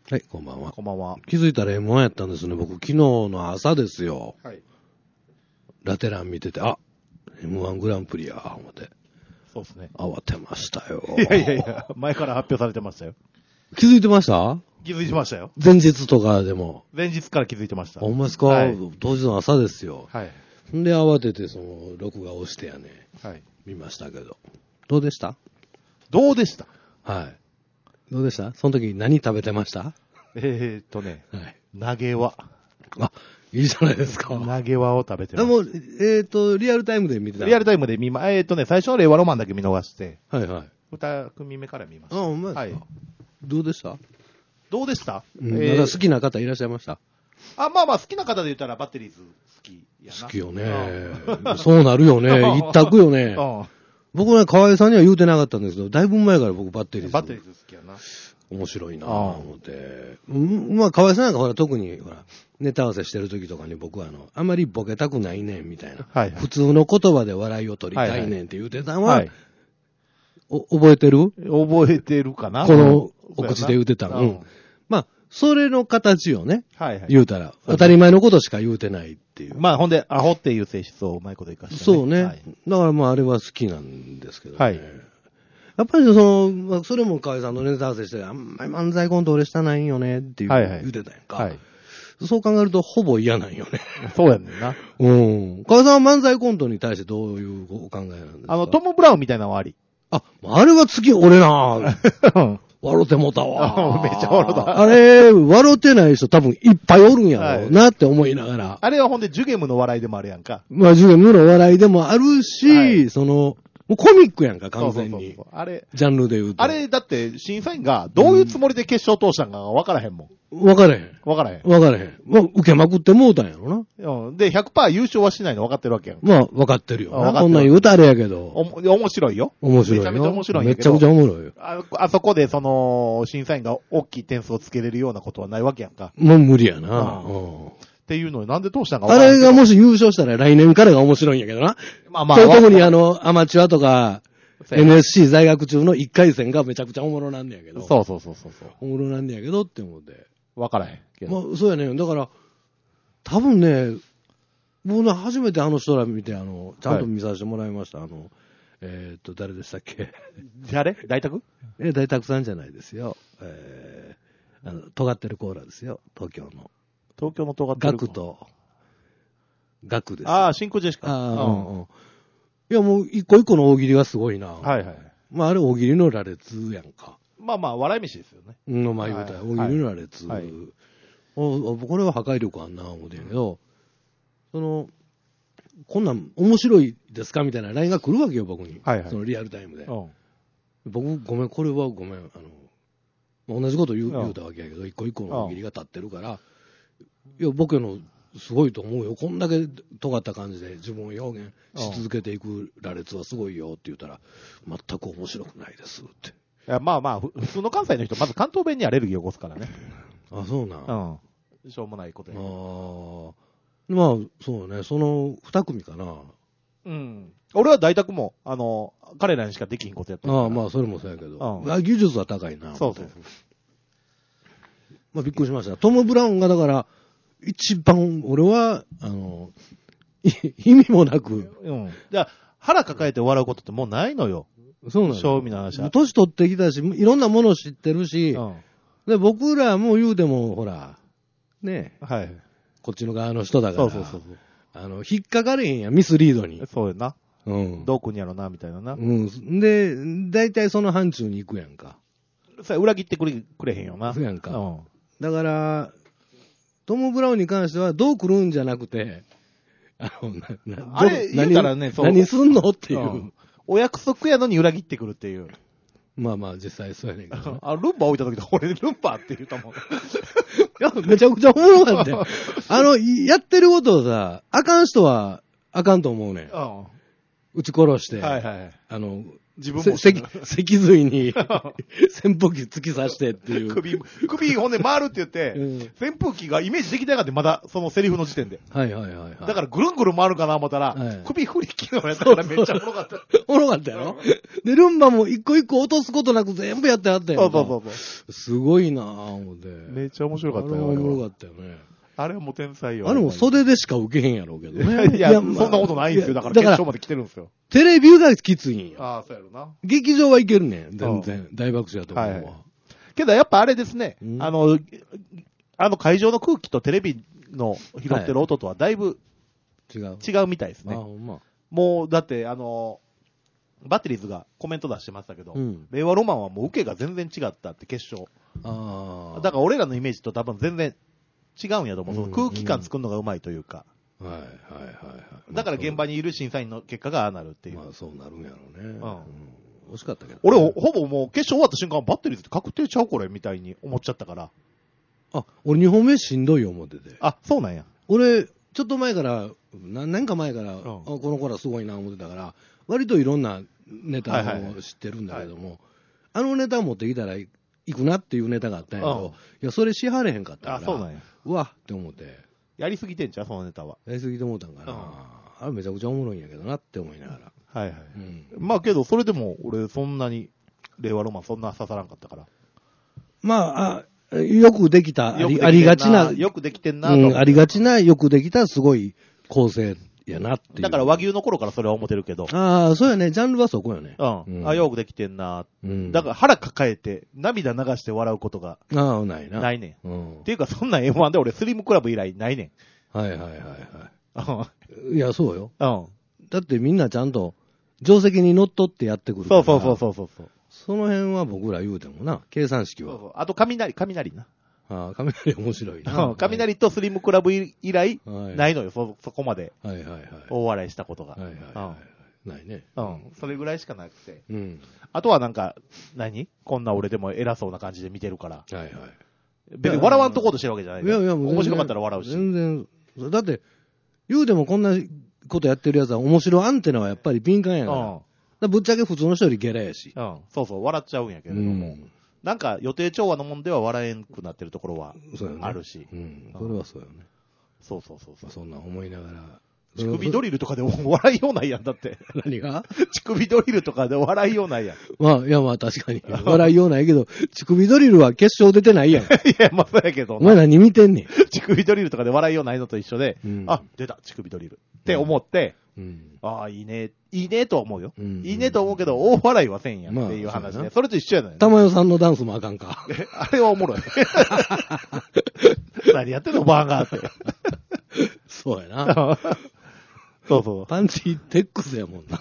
はい、こんばんは。 こんばんは。 気づいたら M1 やったんですね。僕、昨日の朝ですよ。 はい。 ラテラン見てて、あ、M1 グランプリや、思って。 そうですね。 慌てましたよ。 いやいやいや、前から発表されてましたよ。 気づいてました？ 気づいてましたよ。 前日とかでも。 前日から気づいてました。 ほんまですか、 はい、 当日の朝ですよ。 はい。 んで、慌てて、録画をしてやね、 はい。 見ましたけど。どうでした？ どうでした？ はい。どうでした？その時何食べてました？はい。 投げ輪。 あ、いいじゃないですか。 投げ輪を食べてました。 もう、リアルタイムで見てた。 リアルタイムで最初の令和ロマンだけ見逃して、 はいはい。 二組目から見ました。 あ、ほんまですか。 はい。 どうでした？ どうでした？ なんか好きな方いらっしゃいました？ まあ好きな方で言ったらバッテリーズ好きやな。 好きよね。そうなるよね。一択よね。僕ね、河合さんには言うてなかったんですけど、だいぶ前から僕バッテリーズ好きやな。 面白いなぁ思って。まあ、河合さんなんかほら特にほら、ネタ合わせしてる時とかに僕はあんまりボケたくないねんみたいな。 はい。 普通の言葉で笑いを取りたいねんって言うてたのは、覚えてる？ 覚えてるかな？ このお口で言うてたの。まあ、それの形をね、言うたら、当たり前のことしか言うてないっていう。 まあ、ほんで、アホっていう性質をうまいこと生かして、 ね。そうね。だからまあ、あれは好きなんですけどね。 はい。 やっぱりそれも河合さんのネタ合わせして、あんまり漫才コント俺したないんよねっていう言うてたやんか。はい。そう考えると、ほぼ嫌なんよね。 そうやねんな。 うん。河合さんは漫才コントに対してどういうお考えなんですか？ トム・ブラウンみたいなのはあり。 あれは俺な笑ってもたわ。 めっちゃ笑った。 あれ、笑ってない人多分いっぱいおるんやろうなって思いながら。 あれはほんでジュゲムの笑いでもあるやんか。 まあジュゲムの笑いでもあるし、もうコミックやんか、完全に。 あれ、 ジャンルで言うと。 あれ、だって、審査員がどういうつもりで決勝通したんか分からへんもん。 分からへん。 分からへん。 分からへん。まあ、受けまくってもうたんやろな。で、100% 優勝はしないの分かってるわけやん。 まあ、分かってるよな。こんなん言うたらあれやけど。 面白いよ。 面白いよ。 めちゃめちゃ面白いんやけど。めちゃくちゃおもろいよ。 あそこで、審査員が大きい点数をつけれるようなことはないわけやんか。 もう無理やな。 っていうのになんで通したんか分からへん。あれがもし優勝したら来年からが面白いんやけどな。まあまあ。特にアマチュアとか、NSC 在学中の1回戦がめちゃくちゃおもろなんねやけど。 そう。 おもろなんねやけどって思って。 わからへんけど。 まあ、そうやね。だから、多分ね、僕ね、初めてあの人ら見て、ちゃんと見させてもらいました。誰でしたっけ？ 誰？大宅？ 大宅さんじゃないですよ。尖ってるコーラですよ。東京の尖ってる。ガクです。 真空ジェシカ。 いや、もう一個一個の大喜利がすごいな。 はい。 まあ、あれ大喜利の羅列やんか。 まあ、笑い飯ですよね。 まあ言うたら、大喜利の羅列。これは破壊力あんな思ってんやけど、こんなん面白いですかみたいな LINE が来るわけよ、僕に。そのリアルタイムで。僕、ごめん、これはごめん、同じこと言うたわけやけど、一個一個の大喜利が立ってるから、いや、僕のすごいと思うよ。こんだけ尖った感じで自分を表現し続けていく羅列はすごいよって言ったら、全く面白くないですって。 いや、まあ、普通の関西の人、まず関東弁にアレルギーを起こすからね。 あ、そうなん。 しょうもないことや。 まあ、そうね、その二組かな。 俺は大宅も、彼らにしかできひんことやったから。 まあ、それもそうやけど。技術は高いな。 そう。 まあ、びっくりしました。トム・ブラウンがだから、一番、俺は、意味もなく。 じゃあ、腹抱えて笑うことってもうないのよ。 そうなの。 正味の話は。 年取ってきたし、いろんなもの知ってるし、で、僕らも言うても、ほら、ねえ。こっちの側の人だから。そう。引っかかれへんや、ミスリードに。 そうやな。どうくんやろな、みたいなな。 で、大体その範疇に行くやんか。 裏切ってくれへんよな。 そうやんか。だから、トム・ブラウンに関しては、どう来るんじゃなくて、 あれ、言うたらね、 何すんのっていう。 お約束やのに裏切ってくるっていう。 まあまあ、実際そうやねんけど。 ルンバ置いた時俺ルンバって言ったもん。いや、めちゃくちゃおもろかったよ。やってることをさ、あかん人はあかんと思うねん。撃ち殺して、 自分も。 脊髄に扇風機突き刺してっていう。 首ほんで回るって言って、扇風機がイメージできてなかった、まだそのセリフの時点で。 はいはいはい。 だからぐるんぐるん回るかな思ったら、首振り機能やったからめっちゃおもろかった。 おもろかったやろで、ルンバも一個一個落とすことなく全部やってはったよ。 そう。 すごいなぁ、思って。 めっちゃ面白かったよ。 おもろかったよね。 あれはもう天才よ。 あれも袖でしか受けへんやろうけどね。 いや、そんなことないんですよ。だから決勝まで来てるんですよ。 テレビがきついんよ。 ああ、そうやろな。 劇場はいけるねん、全然。大爆笑やと思うわ。 けどやっぱあれですね。会場の空気とテレビの拾ってる音とはだいぶ違うみたいですね。もう、だって、バッテリーズがコメント出してましたけど、令和ロマンはもう受けが全然違ったって決勝。だから俺らのイメージと多分全然違うんやと思う。その空気感作るのがうまいというか。だから現場にいる審査員の結果がああなるっていう。 まあそうなるんやろうね。惜しかったけど。 俺ほぼもう決勝終わった瞬間バッテリーズって確定ちゃうこれみたいに思っちゃったから。 俺2本目しんどい思ってて。 そうなんや。 俺、ちょっと前から、何年か前から、この子らすごいな思ってたから、割といろんなネタを知ってるんだけども、あのネタを持ってきたら行くなっていうネタがあったんやけど、いや、それしはれへんかったから、 そうなんや。 うわって思って。 やりすぎてんちゃうそのネタは。 やりすぎて思ったんかな。あれめちゃくちゃおもろいんやけどなって思いながら。 まあけど、それでも俺そんなに、令和ロマンそんな刺さらんかったから。 まあ、よくできた、ありがちな。 よくできてんなと。ありがちな、よくできた、すごい構成やなっていう。 だから和牛の頃からそれは思ってるけど。 そうやね。ジャンルはそこよね。 よくできてんな。だから腹抱えて、涙流して笑うことが。 ないな。 ないねん。っていうか、そんな M1 で俺スリムクラブ以来ないねん。いや、そうよ。だってみんなちゃんと、定石に乗っ取ってやってくるから。 そう。 その辺は僕ら言うてもな、計算式は。 あと雷な。 雷面白いな。 雷とスリムクラブ以来、ないのよ、そこまで。大笑いしたことが。 ないね。 それぐらいしかなくて。あとはなんか、こんな俺でも偉そうな感じで見てるから。別に笑わんとこうとしてるわけじゃない。面白かったら笑うし。 全然。だって、言うてもこんなことやってるやつは面白アンテナはやっぱり敏感やから。ぶっちゃけ普通の人よりゲラやし。 そう、笑っちゃうんやけれども。なんか予定調和のもんでは笑えんくなってるところはあるし。 それはそうよね。 そう。 そんな思いながら。 乳首ドリルとかで笑いようないやん、だって。 何が乳首ドリルとかで笑いようないやん。 まあ確かに。笑いようないけど、乳首ドリルは決勝出てないやん。いや、まあそうやけど。 お前何見てんねん。 乳首ドリルとかで笑いようないのと一緒で、出た、乳首ドリル。って思って、いいねとは思うよ。いいねと思うけど、大笑いはせんやんっていう話で。それと一緒やない。 玉代さんのダンスもあかんか。 あれはおもろい。何やってんのバーガーって。 そうやな。 そう。 パンチテックスやもんな。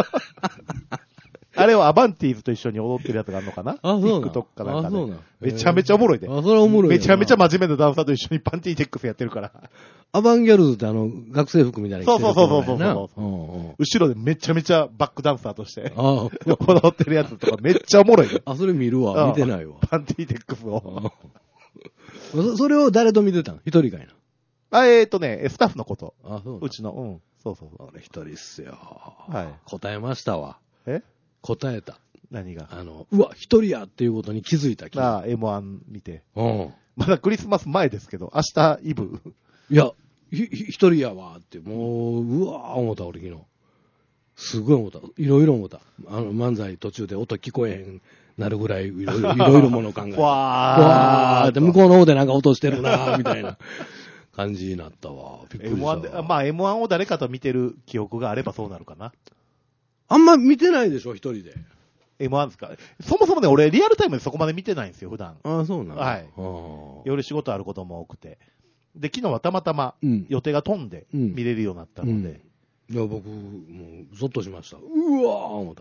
あれはアバンティーズと一緒に踊ってるやつがあるのかなそうな。 TikTok かなんかで。めちゃめちゃおもろいで。 それはおもろい。 めちゃめちゃ真面目なダンサーと一緒にパンティーテックスやってるから。 アバンギャルズって学生服みたいなそう。後ろでめちゃめちゃバックダンサーとして踊ってるやつとかめっちゃおもろいで。 それ見るわ。見てないわ。 パンティーテックスを。 それを誰と見てたの？一人かいな。 スタッフのこと。うちの、そう。 俺一人っすよ。答えましたわ。答えた。 何が？ うわ、一人やっていうことに気づいた気が。 M1 見て。まだクリスマス前ですけど、明日イブ。 いや、一人やわって、もう、うわー思った俺昨日。すごい思った。いろいろ思った。漫才途中で音聞こえへんなるぐらい、いろいろもの考えて。わーって向こうの方でなんか音してるなーみたいな感じになったわ。びっくりしたわ。 M1 を誰かと見てる記憶があればそうなるかな。 あんま見てないでしょ、一人で。 M1 ですか？そもそもね、俺、リアルタイムでそこまで見てないんですよ、普段。 そうなの？ はい。夜仕事あることも多くて。で、昨日はたまたま予定が飛んで見れるようになったので。 いや、僕、もう、ゾッとしました。うわー思った。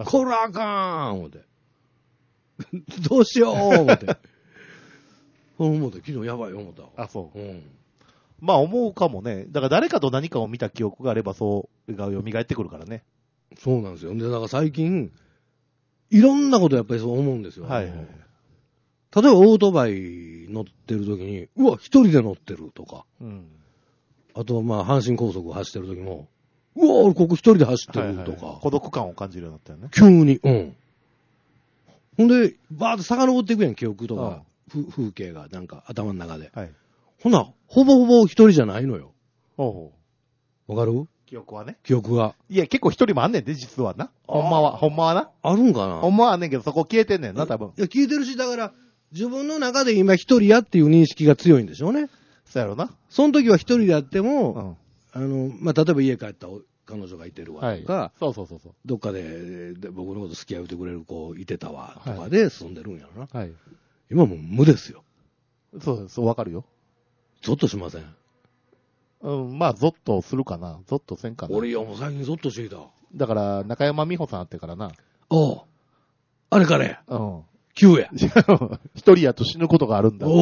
こらあかーん思って。どうしよう思って。思った。昨日やばい思った。 そう。まあ思うかもね。だから誰かと何かを見た記憶があれば、そうが蘇ってくるからね。 そうなんですよ。で、だから最近、いろんなことやっぱりそう思うんですよ。例えばオートバイ乗ってる時に、うわ、一人で乗ってるとか。あと、阪神高速を走ってる時も、 うわ俺ここ一人で走ってるとか、 はいはい、孤独感を感じるようになったよね。 急に。ほんで、バーッと遡っていくやん、記憶とか、風景がなんか頭の中で。はい、ほな、ほぼほぼ一人じゃないのよ。わかる？ 記憶はね。記憶が。 いや、結構一人もあんねんで、実はな。ほんまはな。 あるんかな？ ほんまはあんねんけど、そこ消えてんねんな、多分。 いや、消えてるし、だから、自分の中で今一人やっていう認識が強いんでしょうね。 そうやろな。 その時は一人であっても、まあ、例えば家帰った彼女がいてるわとか、はい、そう。どっかで僕のこと付き合うてくれる子いてたわとかで住んでるんやろな。はい。今もう無ですよ。 そう、わかるよ。 ゾッとしません？ まあ、ゾッとするかな。ゾッとせんかな。 俺いや、もう最近ゾッとしてきた。 だから、中山美穂さんあってからな。 おう。あれかね。急や。 一人やと死ぬことがあるんだ。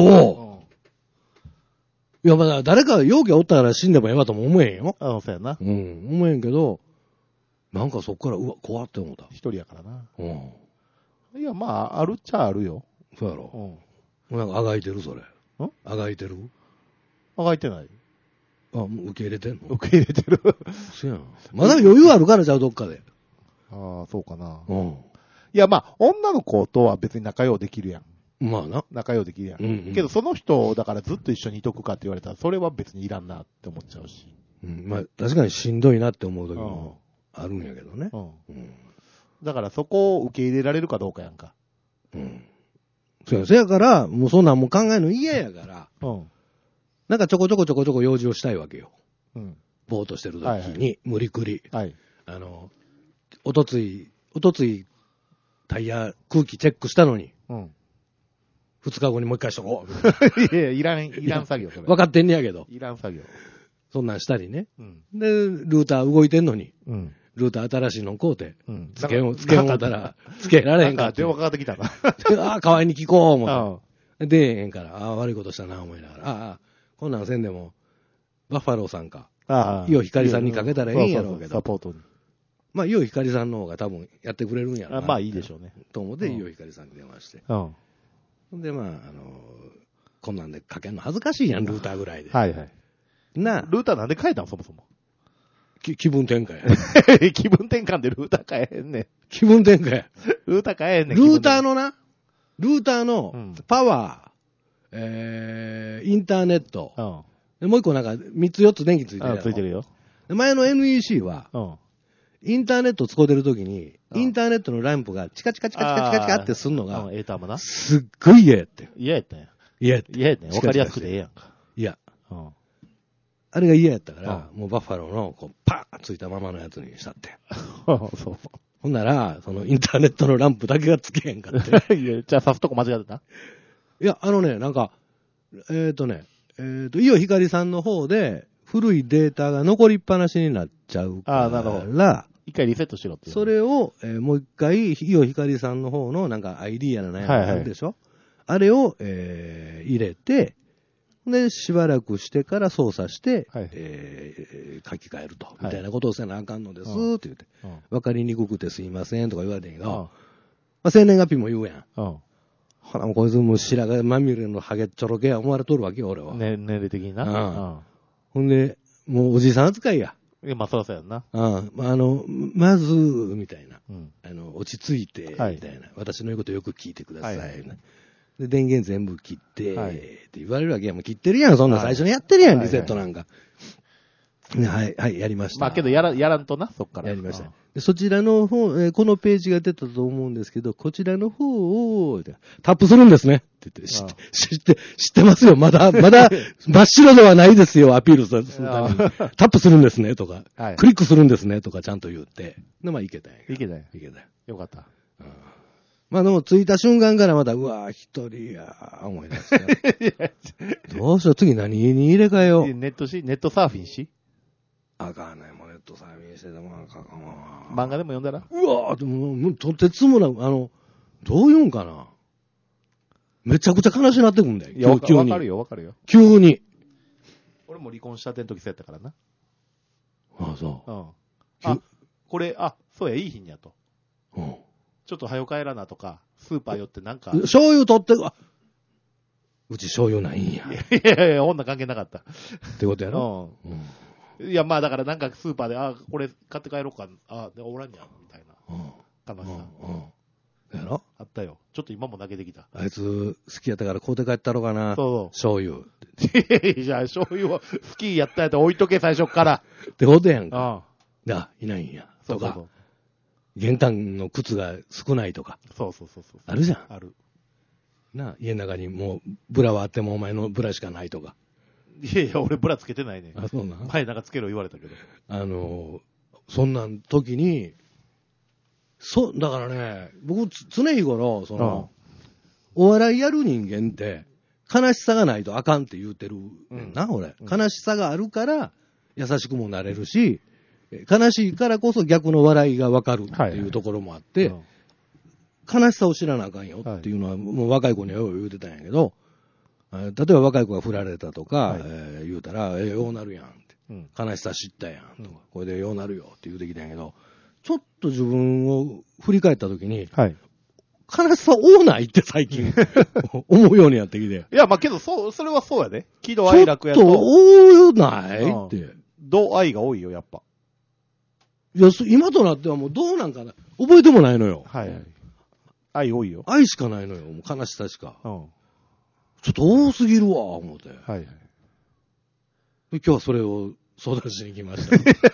いや、まだ誰か容器おったから死んでもええわとも思えんよ。 そうやな。 思えんけど、なんかそっから、うわ、怖って思った。 一人やからな。いや、まあ、あるっちゃあるよ。 そうやろ。なんかあがいてるそれ。あがいてる？ あがいてない。 もう受け入れてんの？ 受け入れてる。 そうやん。まだ余裕あるからじゃあどっかで。 ああ、そうかな。いや、まあ、女の子とは別に仲良うできるやん。 まあな。 仲良うできるやん。けど、その人、だからずっと一緒にいとくかって言われたら、それは別にいらんなって思っちゃうし。 まあ、確かにしんどいなって思う時もあるんやけどね。 だからそこを受け入れられるかどうかやんか。 そやから、もうそんなんもう考えるの嫌やから、なんかちょこちょこ用事をしたいわけよ。ぼーっとしてる時に、無理くり。おとつい、タイヤ、空気チェックしたのに、2日後にもう一回しとこう。いや、いらん作業、それ。 分かってんねやけど。 いらん作業。 そんなんしたりね。で、ルーター動いてんのに、ルーター新しいの買うて、つけようたら、つけられへんかって。 電話かかってきたな。 代わりに聞こう、思って。出えへんから、悪いことしたな、思いながら。こんなんせんでも、バッファローさんか、伊予光さんにかけたらええんやろうけど。 サポートに。 まあ、伊予光さんの方が多分やってくれるんやろうな。 まあいいでしょうね。 と思って、伊予光さんに電話して。で、まあ、こんなんでかけんの恥ずかしいやん、ルーターぐらいで。 はいはい。ルーターなんで変えたのそもそも。 気分転換や。 気分転換でルーター変えへんねん。 気分転換や。 ルーター変えへんねん。 ルーターのパワー、インターネット。もう一個なんか3つ4つ電気ついてるやろ。 ついてるよ。 前の NEC は、インターネット使うてるときに、インターネットのランプがチカチカってすんのが、すっごい嫌やって。 嫌やったんや。 嫌やって。 嫌やったんや。わかりやすくてええやんか。 いや。あれが嫌やったから、もうバッファローのこうパーンついたままのやつにしたって。 そう。 ほんなら、そのインターネットのランプだけがつけへんかって。 いや、じゃあ刺すとこ間違ってた？ いや、なんか、伊予光さんの方で、古いデータが残りっぱなしになっちゃうから、 なるほど。一回リセットしろっていう。 それを、もう一回、伊予光さんの方のなんか ID やらなんやらあるでしょ、あれを、入れて、で、しばらくしてから操作して、書き換えると、みたいなことをせなあかんのです、って言って、わかりにくくてすいません、とか言われてんけど、生年月日も言うやん。ほら、もうこいつも白髪まみれのハゲっちょろけや思われとるわけよ、俺は。 年齢的にな。 ほんで、もうおじさん扱いや。 まあ、そらそうやんな。 まず、みたいな。落ち着いて、みたいな。私の言うことよく聞いてください。で、電源全部切って、って言われるわけや。もう切ってるやん、そんな最初にやってるやん、リセットなんか。はい、やりました。 まあけどやらんとな、そっから。 やりました。そちらの方、このページが出たと思うんですけど、こちらの方を、タップするんですね。って言って、知ってますよ。まだ、真っ白ではないですよ、アピールするために。タップするんですね、とか、クリックするんですね、とかちゃんと言って。で、まあ、いけたんや。 いけたよ。よかった。 まあでも着いた瞬間からまた、うわぁ、一人やー、思い出した。どうしよう、次何に入れ替えよう。 ネットサーフィンしあかんねもうネットサーフィンしててもあかんわ。 漫画でも読んだらうわぁ、でも、とてつもなく、どう言うんかな。めちゃくちゃ悲しなってくんだよ。 いや、わかるよ。 急に。 俺も離婚したての時そうやったからな。 ああ、そう。 これ、そうや、いい日にやと。ちょっと早帰らなとか、スーパー寄ってなんか。 醤油取ってうち醤油ないんや。 いや、女関係なかった。 ってことやろ。 いや、まあだからなんかスーパーで、これ買って帰ろうか、でおらんやん、みたいな。悲しさ。 やろあったよ。ちょっと今も投げてきた。 あいつ、好きやったから買うて帰ったろかな。 そう。 醤油。 じゃあ、醤油を好きやったやつ置いとけ、最初から。 ってことやんか。いないんや。とか。玄関の靴が少ないとか。 そう。 あるじゃん。 ある。 家の中にもう、ブラはあってもお前のブラしかないとか。 いや、俺ブラつけてないね。 そうなん前なんかつけろ言われたけど。 そんなん時に、だからね、僕、常日頃、お笑いやる人間って、悲しさがないとあかんって言うてるな、俺。悲しさがあるから、優しくもなれるし、悲しいからこそ逆の笑いがわかるっていうところもあって、悲しさを知らなあかんよっていうのは、もう若い子にはよう言うてたんやけど、例えば若い子が振られたとか、言うたら、ようなるやんって、悲しさ知ったやんとか、これでようなるよって言うてきたんやけど、ちょっと自分を振り返ったときに、悲しさ多ないって最近思うようになってきて。 いや、まあけど、それはそうやで。喜怒哀楽やと。 ちょっと多ないって。 怒愛が多いよ、やっぱ。 いや、今となってはもうどうなんかな。覚えてもないのよ。 愛多いよ。 愛しかないのよ。もう悲しさしか。ちょっと多すぎるわ、思って。で今日はそれを相談しに来ました。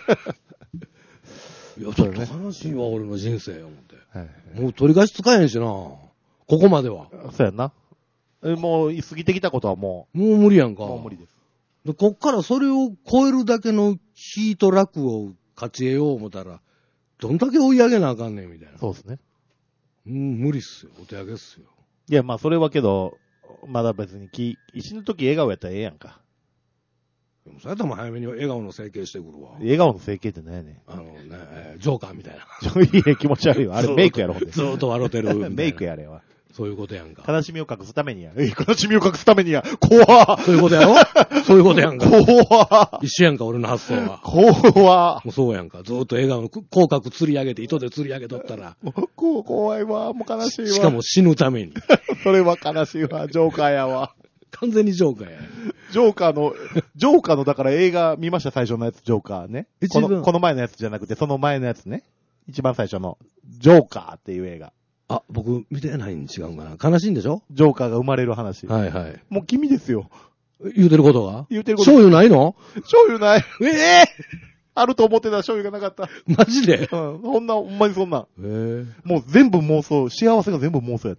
いや、ちょっと悲しいわ、俺の人生、思って。もう取り返しつかへんしな。ここまでは。 そうやんな。もう、過ぎてきたことはもう無理やんか。 もう無理です。 で、こっからそれを超えるだけのヒート楽を勝ち得よう思ったら、どんだけ追い上げなあかんねん、みたいな。 そうですね。 無理っすよ。お手上げっすよ。 いや、まあ、それはけど、まだ別に死ぬとき笑顔やったらええやんか。 でもそれやったらもう早めに笑顔の整形してくるわ。 笑顔の整形って何やねん。ジョーカーみたいな。 いや、気持ち悪いわ。あれメイクやろ、 ずーっと笑ってる。 メイクやれわ。 そういうことやんか。 悲しみを隠すためにや。悲しみを隠すためにや。怖っ。 そういうことやろそういうことやんか。 怖っ。 一緒やんか、俺の発想は。 怖っ。 もうそうやんか。ずーっと笑顔の口角釣り上げて、糸で釣り上げとったら。 怖いわ。もう悲しいわ。 しかも死ぬために。 それは悲しいわ。ジョーカーやわ。 完全にジョーカーや。 ジョーカーのだから映画見ました、最初のやつ、ジョーカーね。この前のやつじゃなくて、その前のやつね。一番最初の、ジョーカーっていう映画。 僕見てないに違うんかな。悲しいんでしょ？ ジョーカーが生まれる話。 はいはい。 もう君ですよ。 言うてることが？ 言うてること。 醤油ないの？ 醤油ない。あると思ってた醤油がなかった。 マジで？ ほんまにそんな。もう全部妄想、幸せが全部妄想やって。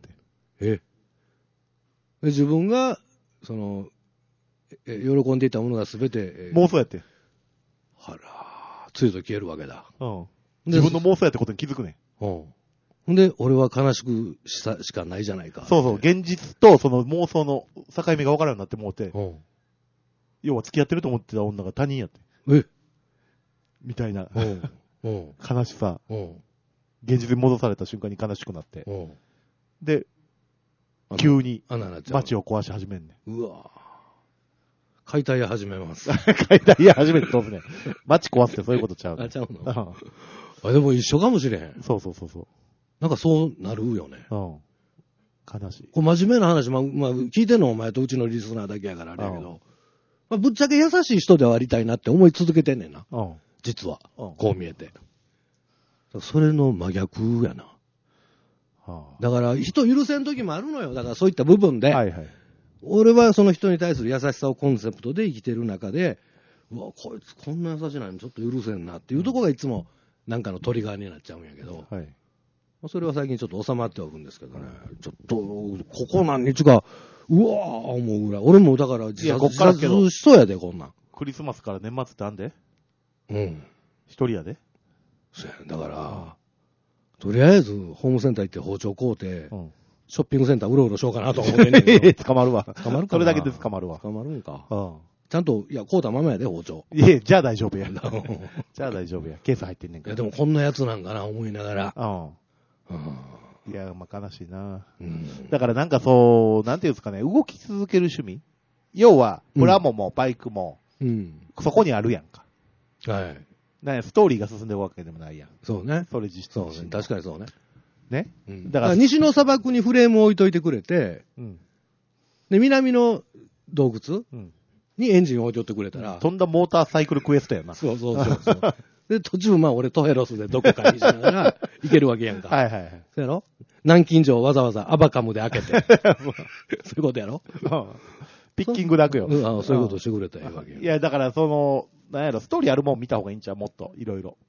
自分が、喜んでいたものがすべて、 妄想やって。 ついと消えるわけだ。 自分の妄想やってことに気づくね。 で、俺は悲しくしかないじゃないか。 そう、現実とその妄想の境目が分からんようになってもうて、要は付き合ってると思ってた女が他人やって。みたいな。悲しさ。現実に戻された瞬間に悲しくなって。で、急に街を壊し始めんねん。 うわ解体屋始めます。 解体屋始めてどうすねん。街壊すってそういうことちゃう。 ちゃうのでも一緒かもしれへん。 そう。 なんかそうなるよね。 悲しい。 これ真面目な話、聞いてんのお前とうちのリスナーだけやからあれやけど、ぶっちゃけ優しい人ではありたいなって思い続けてんねんな。実は。こう見えて。それの真逆やな。だから人許せん時もあるのよ。だからそういった部分で。俺はその人に対する優しさをコンセプトで生きてる中で、うわ、こいつこんな優しいのにちょっと許せんなっていうところがいつもなんかのトリガーになっちゃうんやけど、それは最近ちょっと収まっておくんですけどね、ちょっと、ここ何日か、うわー思うぐらい。俺もだから自殺しそうやで、こんなん。 クリスマスから年末ってあんで？一人やで？ そうや、だから、とりあえずホームセンター行って包丁買うて、ショッピングセンターうろうろしようかなと思ってんねんけど。 捕まるわ。 捕まるかな。 それだけで捕まるわ。 捕まるんか。ちゃんと、買うたままやで、包丁。 じゃあ大丈夫や。じゃあ大丈夫や。ケース入ってんねんから。 でもこんなやつなんかな、思いながら。 いや、悲しいな。だからなんかそう、なんていうんですかね、動き続ける趣味？要は、プラモもバイクも、そこにあるやんか。ストーリーが進んでるわけでもないやん。 そうね。 それ実質。 そうね。確かにそうね。 ね。 だから西の砂漠にフレームを置いといてくれて、で、南の洞窟にエンジン置いておってくれたら。 とんだモーターサイクルクエストやな。 そうそうそうそう。で、途中、まあ俺トヘロスでどこかにしながら行けるわけやんか。 はいはいはい。 そうやろ南京錠をわざわざアバカムで開けて。そういうことやろピッキングだけよ。 そういうことしてくれたらいいわけや。 いや、だからなんやろ、ストーリーあるもん見た方がいいんちゃうもっと、いろいろ。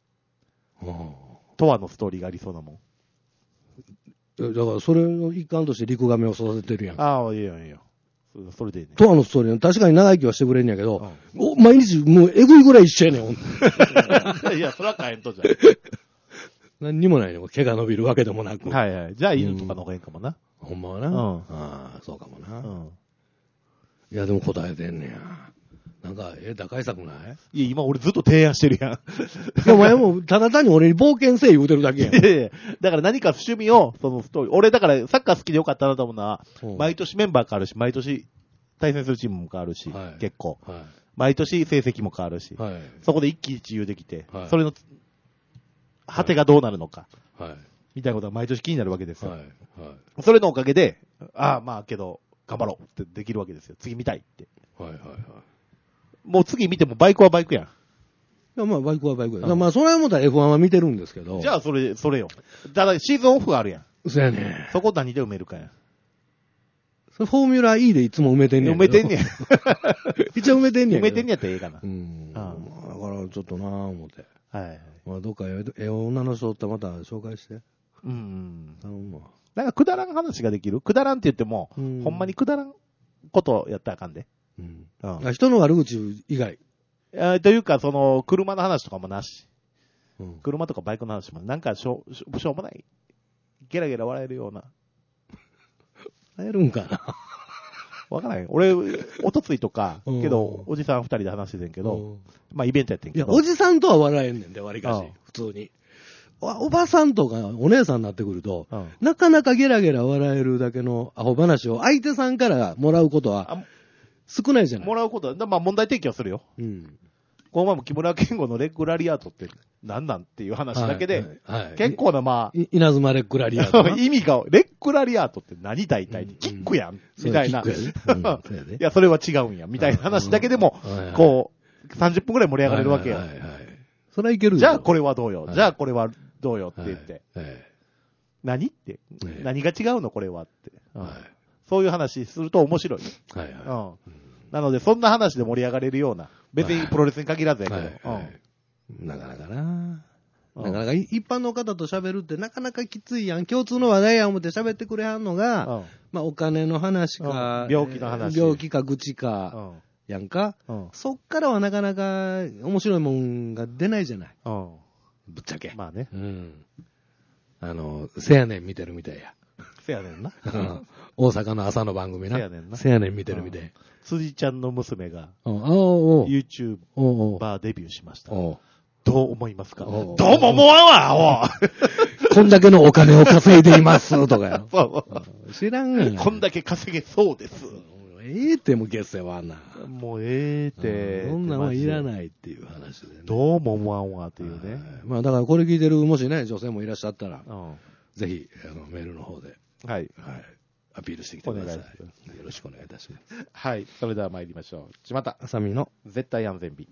トアのストーリーがありそうなもん。 だからそれの一環としてリクガメを育ててるやん。 ああ、いいよいいよ。それでいいね。 トアのストーリー、確かに長生きはしてくれんやけど、毎日もうえぐいぐらい一緒やねん。 いや、それは変えんとじゃん。 何にもないね。毛が伸びるわけでもなく。 はいはい。じゃあ犬とかの方がいいかもな。 ほんまはな。ああ、そうかもな。いや、でも答えてんねや。なんか、打開策ないいや、今俺ずっと提案してるやん。いや、お前もただ単に俺に冒険せえ言うてるだけやん。 いやいやだから何か趣味を、そのストーリー。俺だからサッカー好きでよかったなと思うのは、毎年メンバー変わるし、毎年対戦するチームも変わるし、結構。毎年成績も変わるし、そこで一喜一憂できて、それの、果てがどうなるのか、みたいなことが毎年気になるわけですよ。それのおかげで、まあけど、頑張ろうってできるわけですよ。次見たいって。もう次見てもバイクはバイクやん。いや、まあ、バイクはバイクや。まあ、それは思ったら F1 は見てるんですけど。 じゃあ、それよ。ただ、シーズンオフがあるやん。 そうやね。 そこ何で埋めるかやん。 それフォーミュラー E でいつも埋めてんねん。 埋めてんねん。 一応埋めてんねん。 埋めてんねやったらええかな。 だからちょっとなぁ思って。 はい。 まあ、どっか女の人ってまた紹介して。 なんかくだらん話ができる？くだらんって言っても、ほんまにくだらんことやったらあかんで。 人の悪口以外。 というか、車の話とかもなし。車とかバイクの話も、なんかしょうもない。ゲラゲラ笑えるような。 笑えるんかなわからない。俺、おとついとか、けど、おじさん二人で話しててんけど、まあイベントやってんけど。 いや、おじさんとは笑えんねんで、割かし。普通に。おばさんとかお姉さんになってくると、なかなかゲラゲラ笑えるだけのアホ話を相手さんからもらうことは少ないじゃない。 もらうことは、まあ問題提起はするよ。この前も木村健吾のレッグラリアートって何なんっていう話だけで、結構なまあ、 稲妻レッグラリアート。 意味が、レッグラリアートって何大体、キックやんみたいな。いや、それは違うんや、みたいな話だけでも、こう、30分くらい盛り上がれるわけよ。 それはいける。 じゃあこれはどうよ。じゃあこれはどうよって言って。何って。何が違うのこれはって。そういう話すると面白い。なので、そんな話で盛り上がれるような、別にプロレスに限らずやけど。 なかなかな。なかなか一般の方と喋るってなかなかきついやん。共通の話題や思って喋ってくれはんのが、まあお金の話か、 病気の話。 病気か愚痴か、やんか。そっからはなかなか面白いもんが出ないじゃない。ぶっちゃけ。 まあね。 せやねん見てるみたいや。 せやねんな。 大阪の朝の番組な。 せやねんな。 せやねん見てるみたい。 辻ちゃんの娘が、YouTube バーデビューしました。どう思いますか？どうも思わんわこんだけのお金を稼いでいますとかや。知らんがな。 こんだけ稼げそうです。 ってもゲスやわな。 もうって。 そんなんはいらないっていう話でね。 どうも思わんわっていうね。 まあだからこれ聞いてる、もしね、女性もいらっしゃったら、ぜひ、メールの方で。はい。アピールしてきてください。よろしくお願いいたします。 はい。それでは参りましょう。ちまた。 あさみの絶対安全日。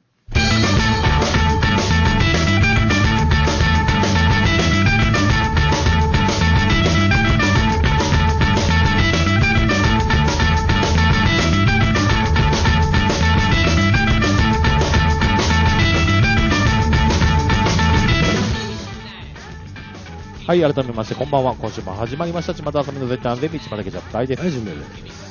はい、改めまして、こんばんは。今週も始まりました。ちまたあさみの絶対安全日、ちまたけちゃったいです。 はい、準備です。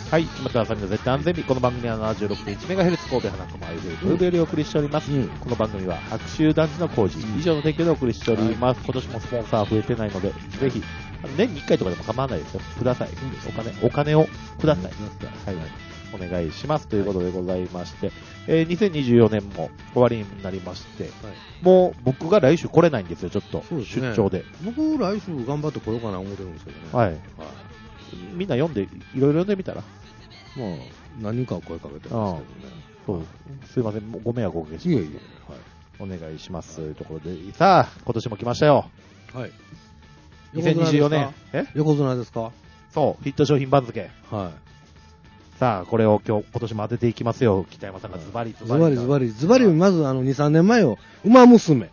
はい、ちまたあさみの絶対安全日。この番組は 76.1MHz 神戸花熊愛でブルーベリーをお送りしております。この番組は白州団地の工事、以上の提供でお送りしております。今年もスポンサー増えてないので、ぜひ、年に1回とかでも構わないですよ。ください。お金をください。はい。お願いしますということでございまして、2024年も終わりになりまして、もう僕が来週来れないんですよ、ちょっと、出張で。 僕、来週頑張って来ようかな思ってるんですけどね。 はい。みんな読んで、いろいろ読んでみたら。 まあ、何人か声かけてますけどね。 そう。すいません、ご迷惑をおかけします。いえいえ。お願いします。というところで、さあ、今年も来ましたよ。はい。2024年。 横綱ですか？ そう、ヒット商品番付。 はい。 さあ、これを今年も当てていきますよ。北山さんがズバリ。 まず2、3年前よ。馬娘。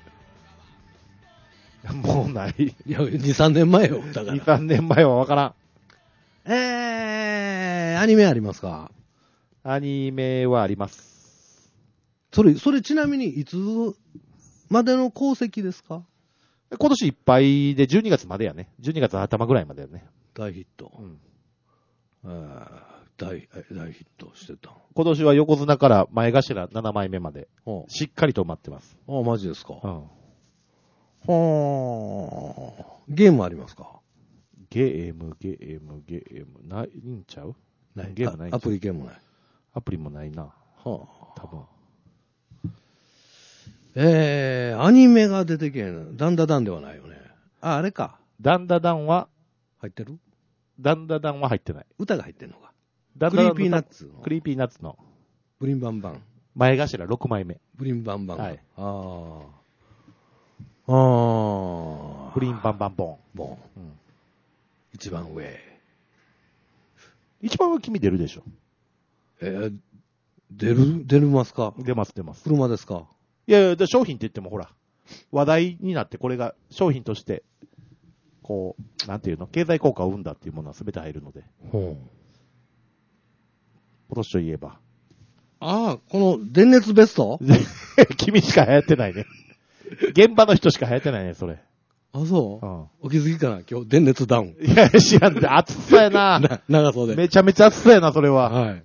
もうない。いや、2、3年前よ。だから。 2、3年前はわからん。 アニメありますか？ アニメはあります。 それちなみにいつまでの功績ですか？ 今年いっぱいで12月までやね。12月頭ぐらいまでやね。 大ヒット。大ヒットしてた。 今年は横綱から前頭7枚目まで、しっかりと埋まってます。 ああ、マジですか。はあ。ゲームありますか？ ゲーム、ないんちゃう？ ない。 ゲームないんちゃう？ アプリゲームない。 アプリもないな。はあ。多分。 アニメが出てけん。ダンダダンではないよね。あれか。 ダンダダンは入ってる？ ダンダダンは入ってない。 歌が入ってんのか。 クリーピーナッツの。 ブリンバンバン。 前頭6枚目。 ブリンバンバン。 はい。 ブリンバンバンボン。 一番上。 一番上君出るでしょ。 出ますか？ 出ます。 車ですか？ いや、商品って言ってもほら、話題になってこれが商品として、こう、なんていうの、経済効果を生んだっていうものは全て入るので。今年といえば。 この電熱ベスト君しか流行ってないね。現場の人しか流行ってないね、それ。 そう、お気づきかな今日、電熱ダウン。 いや、知らんで、暑そうやな。 長袖。 めちゃめちゃ暑そうやな、それは。 はい。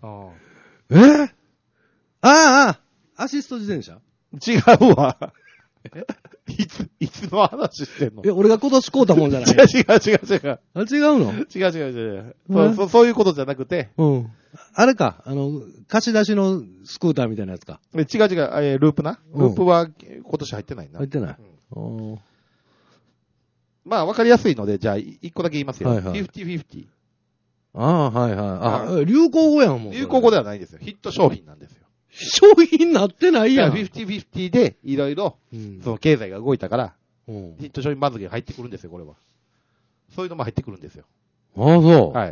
アシスト自転車？ 違うわ。いつの話してんの？ 俺が今年買うたもんじゃない？違う。 違うの？ 違う。そういうことじゃなくて。 あれか、貸し出しのスクーターみたいなやつか。 違う、ループな。ループは今年入ってないな。 入ってない。 まあ、わかりやすいので、じゃあ、一個だけ言いますよ。50-50。 流行語やん、もう。 流行語ではないんですよ。ヒット商品なんですよ。 商品になってないやん。 50-50で、いろいろ、その経済が動いたから、ヒット商品番付が入ってくるんですよ、これは。そういうのも入ってくるんですよ。 そう。 はい。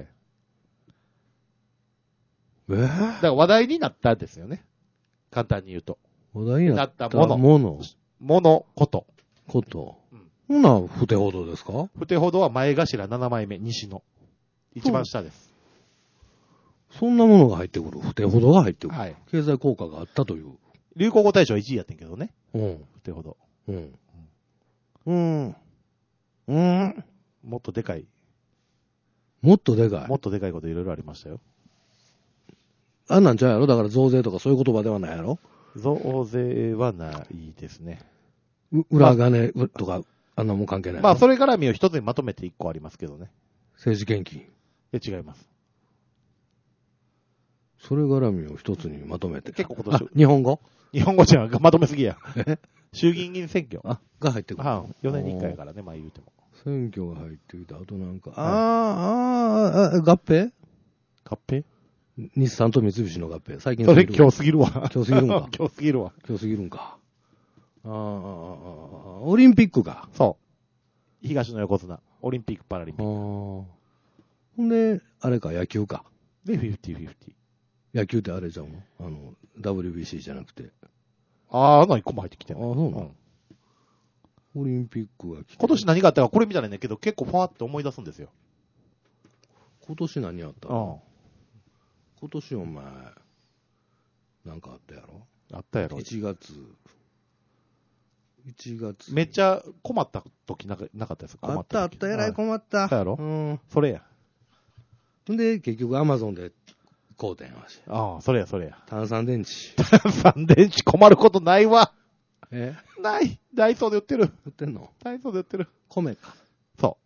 だから話題になったんですよね。簡単に言うと。 話題になったもの。 こと。 ほな、ふてほどですか？ ふてほどは前頭7枚目、西の。一番下です。 そんなものが入ってくる。ふてほどが入ってくる。 はい。 経済効果があったという。 流行語大賞1位やってんけどね。ふてほど。もっとでかい。もっとでかいこといろいろありましたよ。 なんちゃうやろ？だから増税とかそういう言葉ではないやろ？ 増税はないですね。 裏金とか、あんなもん関係ない。 まあ、それ絡みを一つにまとめて一個ありますけどね。 政治献金。 違います。 それ絡みを一つにまとめて。 結構今年。 日本語じゃん。まとめすぎや。衆議院議員選挙。 が入ってくる。 4年に1回からね、まあ言うても。 選挙が入ってきた。あとなんか、合併日産と三菱の合併。最近それ今日すぎるわ。 今日すぎるんか。 今日すぎるんか。 オリンピックか。 そう。東の横綱。オリンピック・パラリンピック。 ほんで、あれか、野球か。 で、50-50。 野球ってあれじゃん。WBC じゃなくて。 何個も入ってきてんの？ そうなの？オリンピックが来て。 今年何があったかこれ見たらねんけど、結構ファーって思い出すんですよ。 今年何あったの？今年お前、なんかあったやろ？ あったやろ。 1月。 めっちゃ困った時なかったです。 あった、えらい困った。 やろ？それや。 んで、結局アマゾンで買うてんわし。 それや。 炭酸電池。 炭酸電池困ることないわ。ない。ダイソーで売ってる。 売ってんの？ ダイソーで売ってる。 米か。 そう。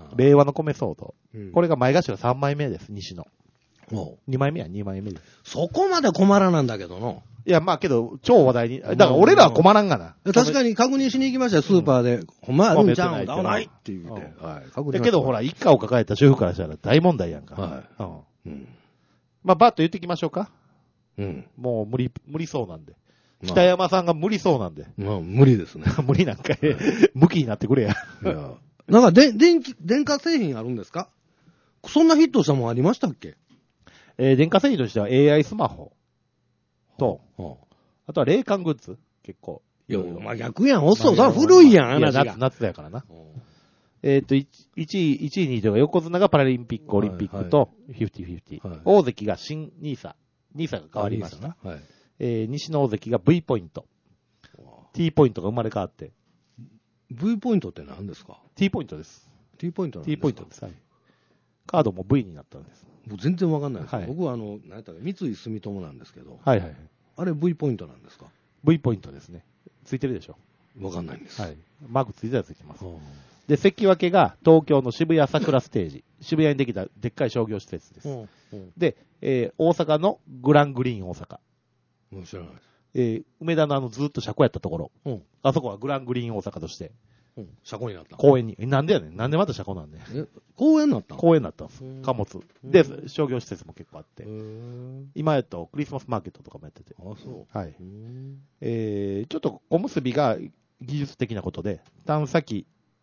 令和の米騒動。これが前頭3枚目です、西の。2枚目です。 そこまで困らなんだけどの。 いや、まあけど、超話題に。だから俺らは困らんがな。 確かに確認しに行きましたよ、スーパーで。ほんまあるんちゃうんだ、ないって言うて。 だけどほら、一家を抱えた主婦からしたら大問題やんか。まあ、バッと言ってきましょうか。もう無理そうなんで。北山さんが無理そうなんで。 無理ですね。 無理なんか向きになってくれや。 なんか電化製品あるんですか？そんなヒットしたもんありましたっけ？ 電化製品としては AI スマホと、あとは冷感グッズ、結構。 いや、まあ逆やん、それ古いやん、話が。 夏やからな。1位、2位とか横綱がパラリンピック、オリンピックと、50-50。大関が新ニーサが変わりました。西の大関が V ポイント。T ポイントが生まれ変わって。 V ポイントって何ですか？ T ポイントです。 T ポイントなんですか？ T ポイントです。はい。カードも V になったんです。 僕全然わかんないです。僕は何やったか三井住友なんですけど。 はいはい。 あれ V ポイントなんですか？ V ポイントですね。ついてるでしょ？ わかんないんです。 はい。マークついてます。で、関脇が東京の渋谷桜ステージ。渋谷にできたでっかい商業施設です。で、大阪のグラングリーン大阪。 知らないです。 梅田のずっと車庫やったところ。あそこはグラングリーン大阪として。 車庫になった。 公園に。なんでやねん。なんでまた車庫なんで。 公園になった公園になったんです。貨物。で、商業施設も結構あって。今やとクリスマスマーケットとかもやってて。 あ、そう。 はい。ちょっと小結びが技術的なことで、探査機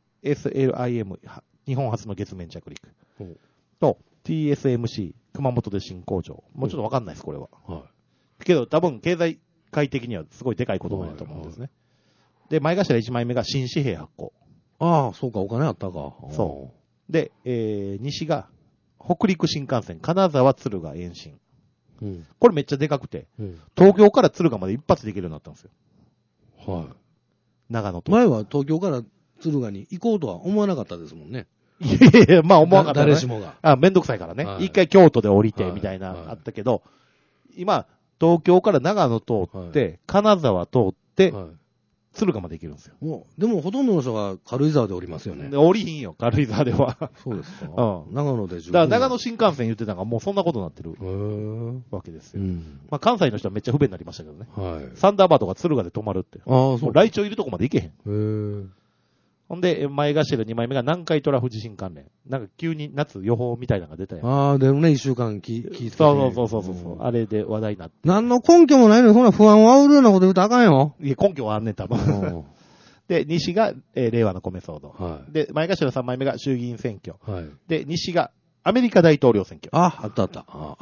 SLIM、日本初の月面着陸。と、TSMC、熊本で新工場。もうちょっとわかんないです、これは。けど多分経済界的にはすごいでかいことなんだと思うんですね。で、前頭1枚目が新紙幣発行。 ああ、そうか、お金あったか。 そう。で、西が、北陸新幹線、金沢敦賀延伸。これめっちゃでかくて、東京から敦賀まで一発で行けるようになったんですよ。 はい。 長野と。 前は東京から敦賀に行こうとは思わなかったですもんね。 いやいや、まあ思わなかった、ね。 誰しもが。 めんどくさいからね。一回京都で降りて、みたいな、あったけど、今、東京から長野通って、金沢通って、敦賀まで行けるんですよ。 でもほとんどの人が軽井沢で降りますよね。 降りひんよ、軽井沢では。 そうですか。長野で十分。 だから長野新幹線言ってたのがもうそんなことになってるわけですよ。まあ関西の人はめっちゃ不便になりましたけどね。サンダーバードが敦賀で止まるって。来庁いるとこまで行けへん。ほんで、前頭2枚目が南海トラフ地震関連。なんか急に夏予報みたいなのが出たよ。 でもね、1週間聞いて。 そう。あれで話題になって。 何の根拠もないのに、そんな不安を煽るようなこと言うとあかんよ。 いや、根拠はあんねん、多分。で、西が、令和の米騒動。で、前頭3枚目が衆議院選挙。で、西がアメリカ大統領選挙。 あった。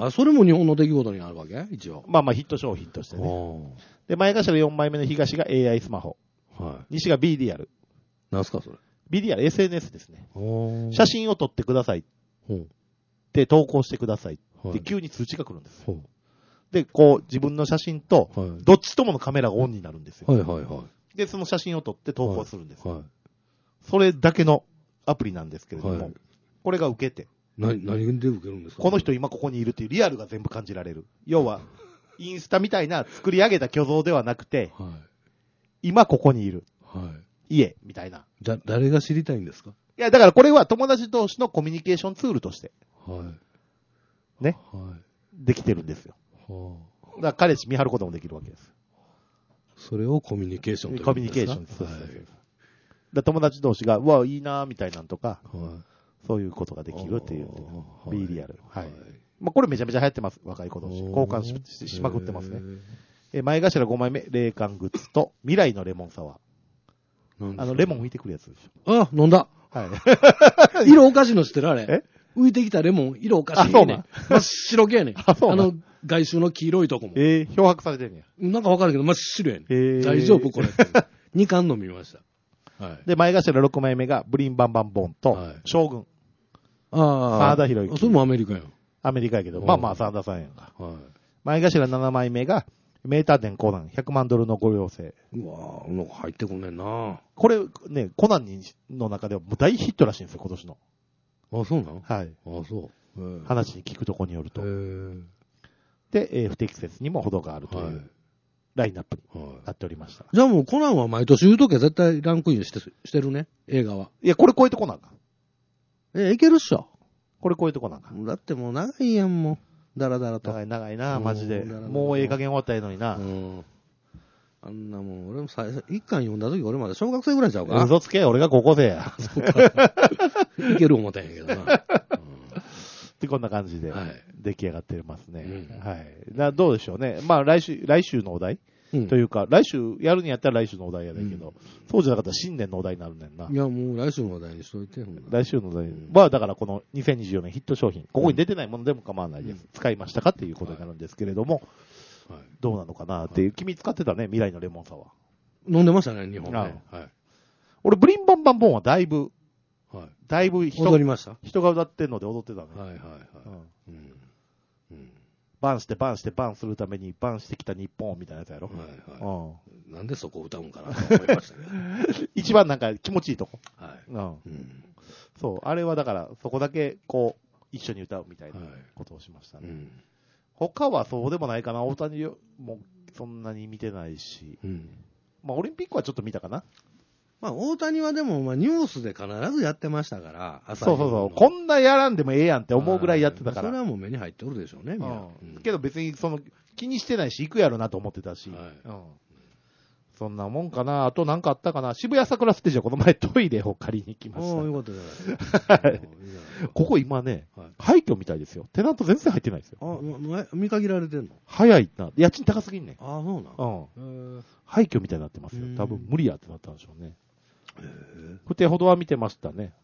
それも日本の出来事にあるわけ一応。 まあヒット商品としてね。で、前頭4枚目の東が AI スマホ。西が BDR。 何すかそれ。 BDR、SNS ですね。写真を撮ってください。で、投稿してください。で、急に通知が来るんです。で、こう、自分の写真と、どっちとものカメラがオンになるんですよ。で、その写真を撮って投稿するんです。それだけのアプリなんですけれども、これが受けて。 何で受けるんですか？ この人今ここにいるっていうリアルが全部感じられる。要は、インスタみたいな作り上げた虚像ではなくて、今ここにいる。家、みたいな。 誰が知りたいんですか？ いや、だからこれは友達同士のコミュニケーションツールとして。ね。できてるんですよ。だから彼氏見張ることもできるわけです。 それをコミュニケーションとコミュニケーションです。だ友達同士が、うわ、いいなみたいなんとか、そういうことができるっていう。B リアル。はい。まあ、これめちゃめちゃ流行ってます。若い子同士。交換 しまくってますね。前頭5枚目、冷感グッズと、未来のレモンサワー。レモン浮いてくるやつでしょ。飲んだ。 はい。 色おかしいの知ってるあれ。浮いてきたレモン、色おかしいね。真っ白系やね。外周の黄色いとこも。 漂白されてんねや。なんかわかるけど、真っ白やね。大丈夫これ。2巻飲みました。 で、前頭6枚目が、ブリンバンバンボンと、将軍。真田広之。 それもアメリカやん。 アメリカやけど、まあ真田さんやんか。前頭7枚目が、名探偵コナン、$100万のご要請。 うわぁ、なんか入ってこんねんな。 これね、コナンの中ではもう大ヒットらしいんですよ、今年の。 あ、そうなの？ はい。 あ、そう。 話に聞くとこによると。で、不適切にも程があるというラインナップになっておりました。 じゃあもうコナンは毎年言うときは絶対ランクインしてるね、映画は。 いや、これ超えてこなあかん。いけるっしょ。 これ超えてこなあかん。 だってもう長いやん、もう。だらだらと。 長いな、マジで。もうええ加減終わったらいいのにな。 あんなもん、俺も一巻読んだ時俺まで小学生ぐらいちゃうか。 嘘つけ、俺が高校生や。 そうか。いける思ったんやけどな。 ってこんな感じで出来上がってますね。はい。どうでしょうね。まあ来週のお題というか、来週やるんやったら来週のお題やねんけど、そうじゃなかったら新年のお題になるねんな。 いや、もう来週のお題にしといて。 来週のお題は、だからこの2024年ヒット商品、ここに出てないものでも構わないです。使いましたかっていうことになるんですけれども、どうなのかなっていう、君使ってたね、未来のレモンサワー。飲んでましたね、日本で。はい。 俺、ブリンバンバンボンはだいぶ踊りました。 人が歌ってんので踊ってたね。 はい。 バンしてバンするためにバンしてきた日本みたいなやつやろ。 なんでそこを歌うんかなと思いましたね。一番なんか気持ちいいとこ。そう、あれはだからそこだけこう一緒に歌うみたいなことをしましたね。他はそうでもないかな。大谷もそんなに見てないし。まあオリンピックはちょっと見たかな。 まあ、大谷はでも、ニュースで必ずやってましたから、 そう。こんなやらんでもええやんって思うぐらいやってたから。 それはもう目に入っておるでしょうね、 けど別に気にしてないし、行くやろなと思ってたし。そんなもんかな。あとなんかあったかな。渋谷桜ステージはこの前トイレを借りに行きました。 よかったじゃないですか。ここ今ね、廃墟みたいですよ。テナント全然入ってないですよ。 見限られてんの？ 早いな。家賃高すぎんねん。 そうなん？ 廃墟みたいになってますよ。多分無理やってなったんでしょうね。不定ほどは見てましたね。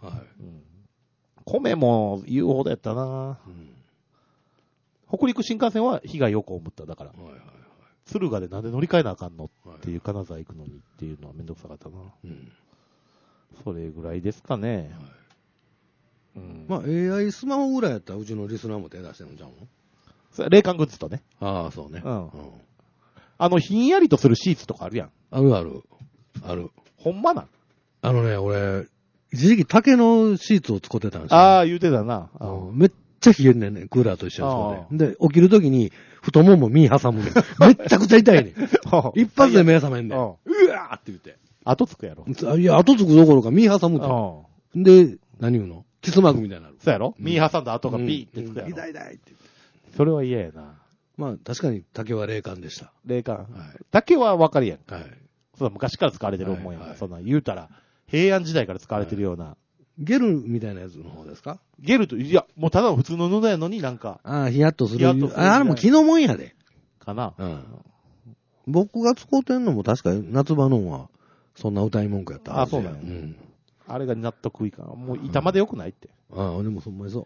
米も言うほどやったな。北陸新幹線は被害を被った。だから。敦賀でなんで乗り換えなあかんのっていう金沢行くのにっていうのはめんどくさかったな。それぐらいですかね。 まあ AI スマホぐらいやったらうちのリスナーも手出してるんじゃんの？ 冷感グッズとね。 そうね。 ひんやりとするシーツとかあるやん。 ある。 ほんまな。 俺、一時期竹のシーツを使ってたんですよ。 言うてたな。 めっちゃ冷えんねんね、クーラーと一緒に。で、起きるときに、太もも身挟むねん。めっちゃくちゃ痛いねん。一発で目覚めんねん。うわーって言って。 後つくやろ。 いや、後つくどころか身挟むって。で、何言うの？キスマークみたいになる。 そうやろ？身挟んだ後がピーってつくやろ。 痛いって言って。 それは嫌やな。 まあ、確かに竹は冷感でした。 冷感。竹は分かるやん。そう昔から使われてるもんやん。そんな言うたら、平安時代から使われてるような。 ゲルみたいなやつの方ですか？ ゲルと、いや、もうただの普通の布やのになんか。 ヒヤッとする。あれも気のもんやで。 かな。 僕が使うてんのも確か夏場のは、そんな歌い文句やった。 そうだよ。あれが納得いかん。もう板まで良くないって。 でもそんまにそう。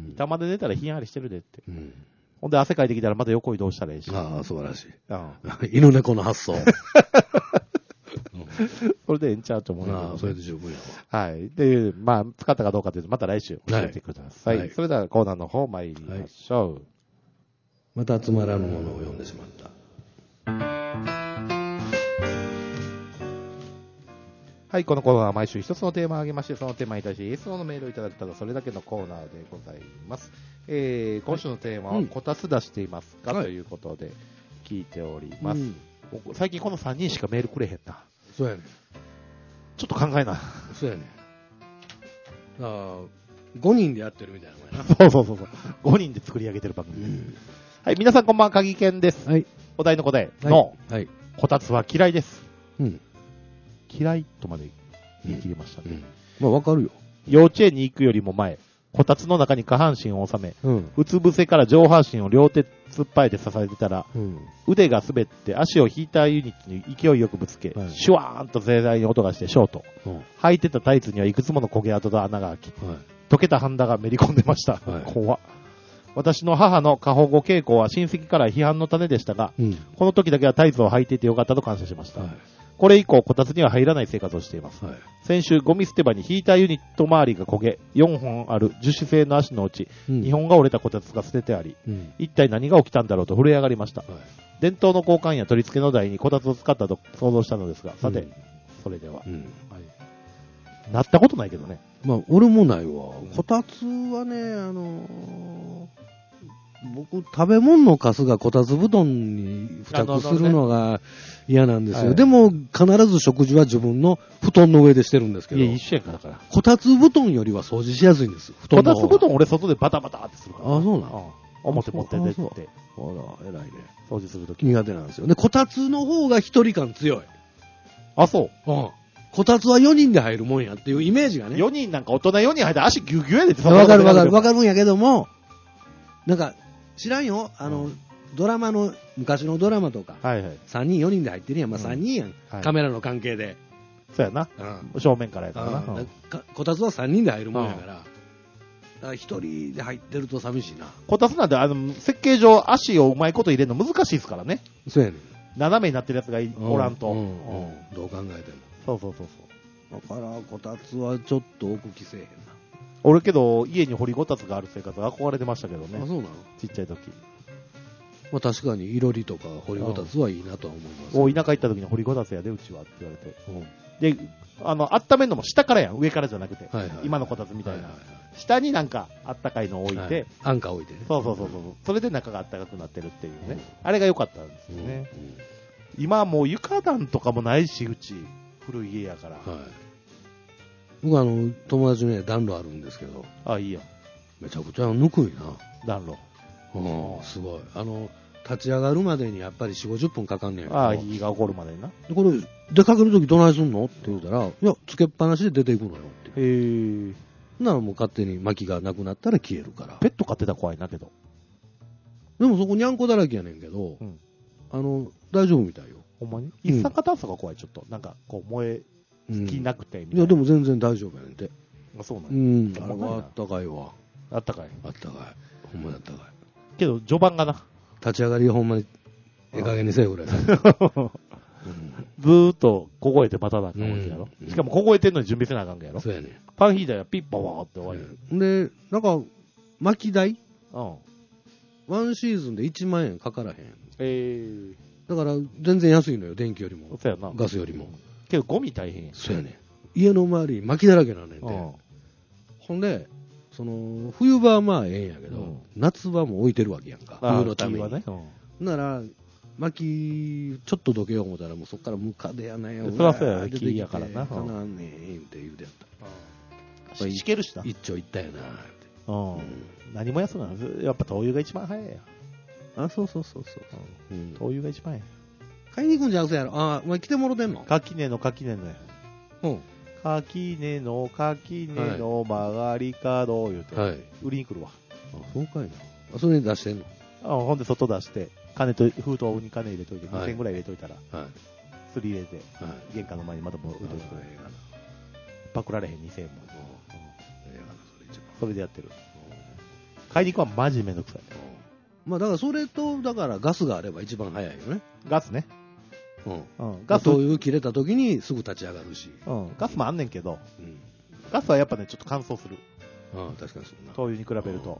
板まで寝たらひんやりしてるでって。ほんで汗かいてきたらまた横移動したらいいし。 素晴らしい。犬猫の発想。 それでええんちゃうと思うけど。 それで十分やわ。はい。で、まあ、使ったかどうかというと、また来週教えてください。それではコーナーの方参りましょう。 またつまらぬものを読んでしまった。 はい、このコーナーは毎週一つのテーマを挙げまして、そのテーマに対して質問のメールをいただくただそれだけのコーナーでございます。今週のテーマは、こたつ出していますか、ということで聞いております。最近この3人しかメールくれへんな。 そうやね。 ちょっと考えな。 そうやね。5人でやってるみたいなもんやな。そう。5人で作り上げてる番組。はい、皆さんこんばんは、鍵健です。お題の答えの、こたつは嫌いです。嫌いとまで言い切りましたね。 まあわかるよ。 幼稚園に行くよりも前、こたつの中に下半身を収め、うつ伏せから上半身を両手突っ張えて支えてたら、腕が滑って足をヒーターユニットに勢いよくぶつけ、シュワーンと盛大に音がしてショート。履いてたタイツにはいくつもの焦げ跡と穴が開き、溶けたハンダがめり込んでました。怖っ。私の母の過保護傾向は親戚から批判の種でしたが、この時だけはタイツを履いていてよかったと感謝しました。これ以降、こたつには入らない生活をしています。先週、ゴミ捨て場にヒーターユニット周りが焦げ、4本ある樹脂製の足のうち、2本が折れたこたつが捨ててあり、一体何が起きたんだろうと震え上がりました。電灯の交換や取り付けの台にこたつを使ったと想像したのですが、さて、それでは、なったことないけどね。 まあ、俺もないわ。こたつはね、僕、食べ物のカスがこたつ布団に付着するのが嫌なんですよ。でも、必ず食事は自分の布団の上でしてるんですけど。 いや、一緒やから。 こたつ布団よりは掃除しやすいんです。 こたつ布団俺外でバタバタってするから。 そうなの？ 表持って出て。 ほら、偉いね。 掃除するとき。 苦手なんですよ。で、こたつの方が一人感強い。 そう。 こたつは4人で入るもんやっていうイメージがね。 4人なんか大人4人入って足ギュギュやでって。 わかるんやけども、なんか、知らんよ。 ドラマの、昔のドラマとか、 はいはい。 3人、4人で入ってるやん。まあ3人やん。 はいカメラの関係で。 そうやな。正面からやからな。 こたつは3人で入るもんやから。だから1人で入ってると寂しいな。 こたつなんて、設計上足をうまいこと入れるの難しいですからね。 そうやねん。 斜めになってるやつがおらんと。 どう考えても。 そうそう。 だから、こたつはちょっと奥着せえへんな。 俺けど、家に掘りごたつがある生活憧れてましたけどね。 あ、そうなの？ ちっちゃい時。 まあ確かに、いろりとか掘りごたつはいいなとは思います。 田舎行った時に掘りごたつやで、うちはって言われて。で、温めるのも下からやん。上からじゃなくて。今のこたつみたいな。下になんかあったかいのを置いて。 アンカー置いてね。 そう。それで中があったかくなってるっていうね。あれが良かったんですよね。今はもう床暖とかもないし、うち。古い家やから。 僕友達ね、暖炉あるんですけど。 あ、いいよ。 めちゃくちゃぬくいな。 暖炉。 すごい。立ち上がるまでにやっぱり4、50分かかんねんや。 ああ、火が起こるまでにな。 で、これ、出かけるときどないすんのって言うたら、いや、つけっぱなしで出ていくのよって。 へえ。 ならもう勝手に薪がなくなったら消えるから。 ペット飼ってたら怖いなけど。 でもそこにゃんこだらけやねんけど、大丈夫みたいよ。 ほんまに？一酸化炭素が怖い、ちょっと。なんか、こう、燃え尽きなくてみたいな。 いや、でも全然大丈夫やねんて。 あ、そうなんや。あったかいわ。 あったかい。 あったかい。ほんまにあったかい。 けど、序盤がな。 立ち上がりほんまに、加減にせえぐらい。ずーっと凍えてまたなあかんわけやろ。しかも凍えてんのに準備せなあかんけやろ。 そうやね。 パンヒーターがピッパワーって終わり。 で、なんか、薪代ワンシーズンで1万円かからへん。だから、全然安いのよ、電気よりも。 そうやな。 ガスよりも。 けど、ゴミ大変や。 そうやね。家の周り、薪だらけなんねんて。ほんで、冬場はまあええんやけど、夏場も置いてるわけやんか。冬のために。なら、薪、ちょっとどけよう思ったら、もうそっからムカデやなよ。 そらそうや、木やからな。 かなんねえ、って言うてやった。 しけるしな。 一丁いったやな、って。 何も安くない。やっぱ灯油が一番早いや。 あ、そう。灯油が一番早い。 買いに行くんじゃんすやろ。あ、お前来てもろてんの？ 垣根のや。垣根の曲がり角言うて、売りに来るわ。 あ、そうかいな。あ、それに出してんの？ ほんで外出して、封筒に金入れといて、2000ぐらい入れといたら、すり入れて、玄関の前にまたもう置いといてくれ。パクられへん2000円も。それでやってる。買いに行くはマジめんどくさい。 まあだからそれと、だからガスがあれば一番早いよね。 ガスね。 ガス。灯油切れた時にすぐ立ち上がるし。 ガスもあんねんけど、ガスはやっぱね、ちょっと乾燥する。 確かにそうな。 灯油に比べると。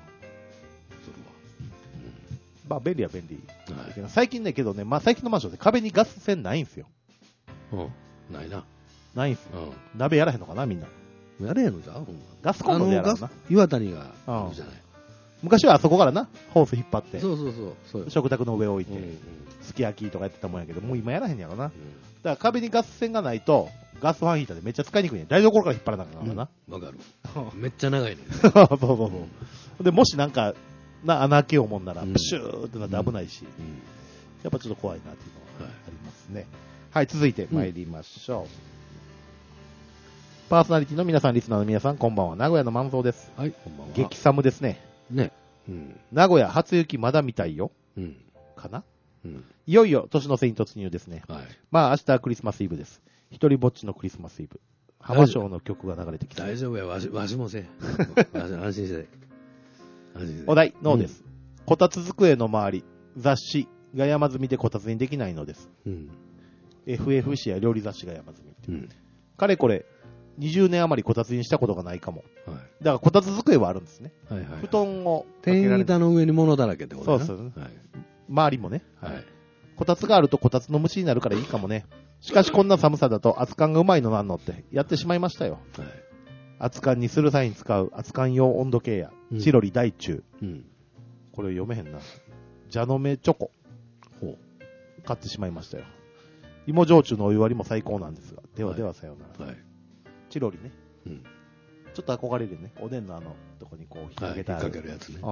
まあ便利は便利。最近ね、けどね、まあ最近のマンションで壁にガス栓ないんすよ。 ないな。 ないんすよ。鍋やらへんのかな、みんな。 やれへんのじゃん？ ガスコンロでやらんな。 岩谷があるじゃない。 昔はあそこからな、ホース引っ張って。 そう。 食卓の上置いて、すき焼きとかやってたもんやけど、もう今やらへんやろな。だから壁にガス栓がないと、ガスファンヒーターでめっちゃ使いにくいね。台所から引っ張らなきゃな。 わかる。めっちゃ長いね。 そう。で、もしなんか、穴開けようもんなら、プシューってなって危ないし、やっぱちょっと怖いなっていうのはありますね。はい、続いて参りましょう。パーソナリティの皆さん、リスナーの皆さん、こんばんは。名古屋の万蔵です。 はい、こんばんは。 激寒ですね。 ね。 名古屋初雪まだみたいよ。かな。いよいよ年の瀬に突入ですね。まあ明日はクリスマスイブです。一人ぼっちのクリスマスイブ。浜章の曲が流れてきて。 大丈夫や、わしもせん。安心して。 お題、ノーです。こたつ机の周り、雑誌が山積みでこたつにできないのです。FFC や料理雑誌が山積みって。かれこれ、20年余りこたつにしたことがないかも。だからこたつ机はあるんですね。布団を天板の上に物だらけってことね。そう。周りもね。こたつがあるとこたつの虫になるからいいかもね。しかしこんな寒さだと熱燗がうまいのなんのってやってしまいましたよ。熱燗にする際に使う熱燗用温度計やチロリ大中。これ読めへんな。蛇の目チョコ。買ってしまいましたよ。芋焼酎のお湯割りも最高なんですが。ではさようなら。チロリね。ちょっと憧れるね。おでんのとこにこう引っ掛けたら。 引っ掛けるやつね。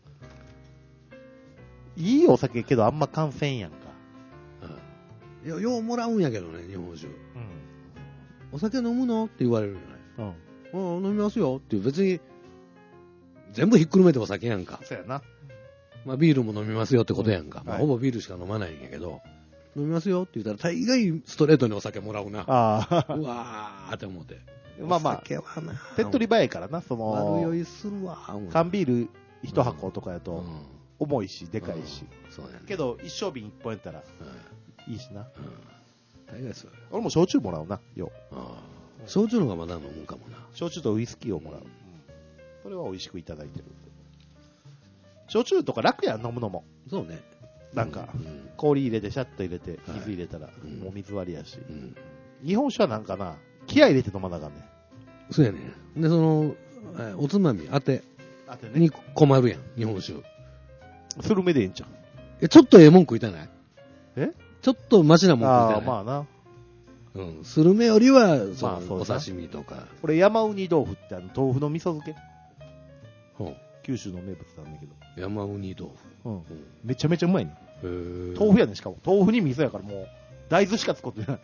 いいお酒けどあんま感染やんか。 ようもらうんやけどね、日本酒。お酒飲むのって言われるじゃない。飲みますよっていう、別に、全部ひっくるめてお酒やんか。 そうやな。 まあビールも飲みますよってことやんか。まあほぼビールしか飲まないんやけど、飲みますよって言ったら大概ストレートにお酒もらうな。ああ。うわーって思って。 まあまあ、お酒はな。手っ取り早いからな、その。 悪酔いするわ。 缶ビール一箱とかやと、重いし、でかいし。そうやね。けど、一升瓶一本やったら、いいしな。 大概そう。 俺も焼酎もらうな、よ。 焼酎の方がまだ飲むかもな。 焼酎とウイスキーをもらう。それは美味しくいただいてる。焼酎とか楽やん、飲むのも。 そうね。 なんか、氷入れて、シャッと入れて、水入れたら、もう水割りやし。日本酒はなんかな、気合入れて飲まなあかんね。 そうやね。で、その、おつまみ、当てに困るやん、日本酒。 スルメでええんちゃう。 ちょっとええもん食いたない？ちょっとマシなもん食いたない？ まあな。 うん。スルメよりは、お刺身とか。 これ山ウニ豆腐って豆腐の味噌漬け。九州の名物なんだけど。 山ウニ豆腐。 めちゃめちゃうまいね。豆腐やね、しかも。豆腐に味噌やからもう、大豆しか使ってない。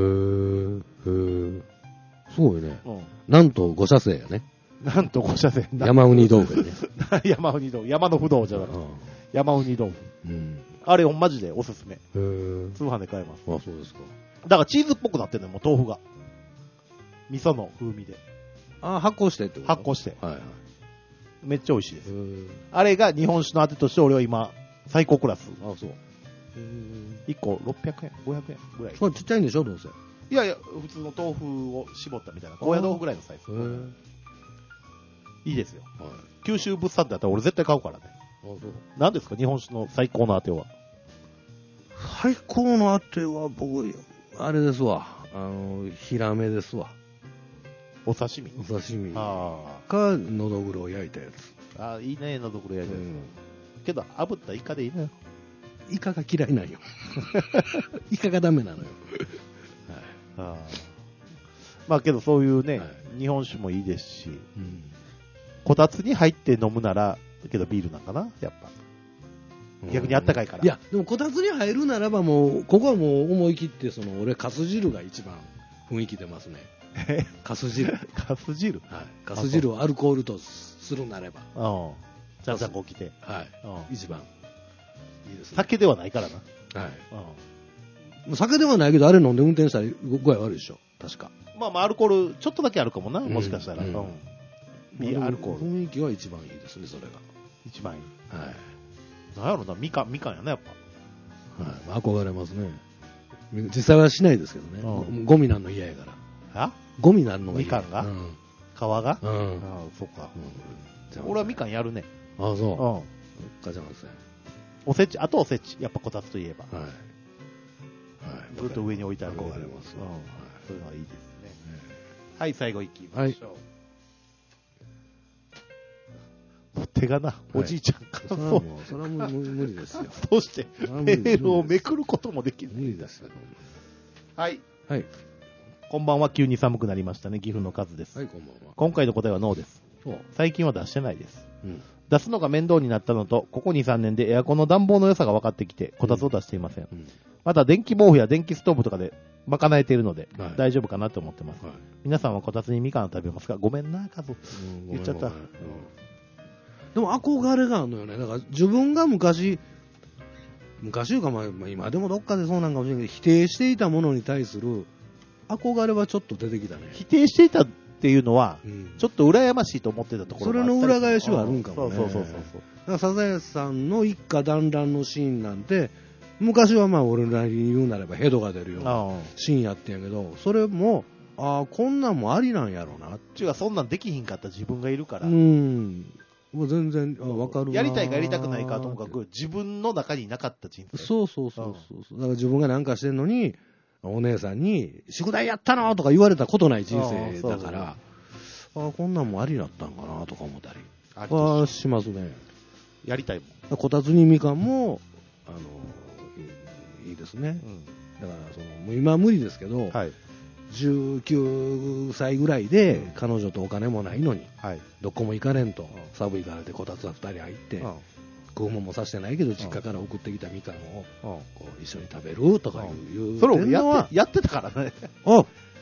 すごいね。なんと5車線やね。 なんと5車線。 山ウニ豆腐やね。 山ウニ豆腐。山の不動じゃなくて。山ウニ豆腐。あれ、マジでおすすめ。通販で買えます。 あ、そうですか。 だからチーズっぽくなってんのよ、もう豆腐が。味噌の風味で。 発酵してってこと？ 発酵して。はいはい。めっちゃ美味しいです。あれが日本酒のあてとして俺は今、最高クラス。あ、そう。1個600円、500円ぐらい。 これちっちゃいんでしょ、どうせ。 いやいや、普通の豆腐を絞ったみたいな。高野豆腐ぐらいのサイズ。いいですよ。九州物産だったら俺絶対買うからね。何ですか、日本酒の最高のあては。 最高のあては僕、あれですわ。ヒラメですわ。 お刺身。 お刺身。か、のどぐろを焼いたやつ。 ああ、いいね、のどぐろ焼いたやつ。けど、炙ったイカでいいのよ。 イカが嫌いなんよ。イカがダメなのよ。 まあけどそういうね、日本酒もいいですし、こたつに入って飲むなら、けどビールなんかな、やっぱ。逆にあったかいから。 いや、でもこたつに入るならばもう、ここはもう思い切って、俺、かす汁が一番雰囲気出ますね。かす汁。 かす汁？ はい。かす汁をアルコールとするなれば。 じゃあこう来て。 はい。一番。いいですね。 酒ではないからな。 はい。酒ではないけど、あれ飲んで運転したら具合悪いでしょ。確か。 まあまあ、アルコール、ちょっとだけあるかもな、もしかしたら。アルコール。 雰囲気は一番いいですね、それが。 一番いい。 はい。 なんやろな、みかんやな、やっぱ。はい。憧れますね。実際はしないですけどね。ゴミなんの嫌やから。ゴミなんのが嫌。みかんが皮がそうか。俺はみかんやるね。 あ、そう。かじゃません。 おせち、あとおせち。やっぱこたつといえば。はい。ずっと上に置いてある。 憧れます。 そういうのはいいですね。はい、最後いきましょう。手がな、おじいちゃんから。 それはもう無理ですよ。 そして、メールをめくることもできない。 無理ですよ。 はい。 はい。 こんばんは、急に寒くなりましたね。岐阜の数です。 はい、こんばんは。 今回の答えはノーです。最近は出してないです。出すのが面倒になったのと、ここ2、3年でエアコンの暖房の良さが分かってきて、こたつを出していません。また、電気毛布や電気ストーブとかで賄えているので、大丈夫かなと思ってます。皆さんはこたつにみかんを食べますか？ごめんな、カズ。言っちゃった。 でも憧れがあるのよね。だから自分が昔いうか、まあ今でもどっかでそうなんかもしれないけど、否定していたものに対する憧れはちょっと出てきたね。 否定していたっていうのは、ちょっと羨ましいと思ってたところがあったり。 それの裏返しはあるんかもね。 そう。だからサザエさんの一家団らんのシーンなんて、昔はまあ俺なりに言うなればヘドが出るようなシーンやってんやけど、それも、こんなんもありなんやろうな。 違う、そんなんできひんかった自分がいるから。 もう全然わかるな。 やりたいかやりたくないかともかく、自分の中になかった人生。 そう。だから自分がなんかしてんのに、お姉さんに、宿題やったのとか言われたことない人生だから、こんなんもありだったんかなとか思ったりしますね。 やりたいもん。 こたつにみかんも、いいですね。だからもう今は無理ですけど、19歳ぐらいで彼女とお金もないのに、どこも行かれんと、寒いからでこたつは2人入って、食うもんもさしてないけど、実家から送ってきたみかんをこう一緒に食べるとかいう。 それをやってたからね。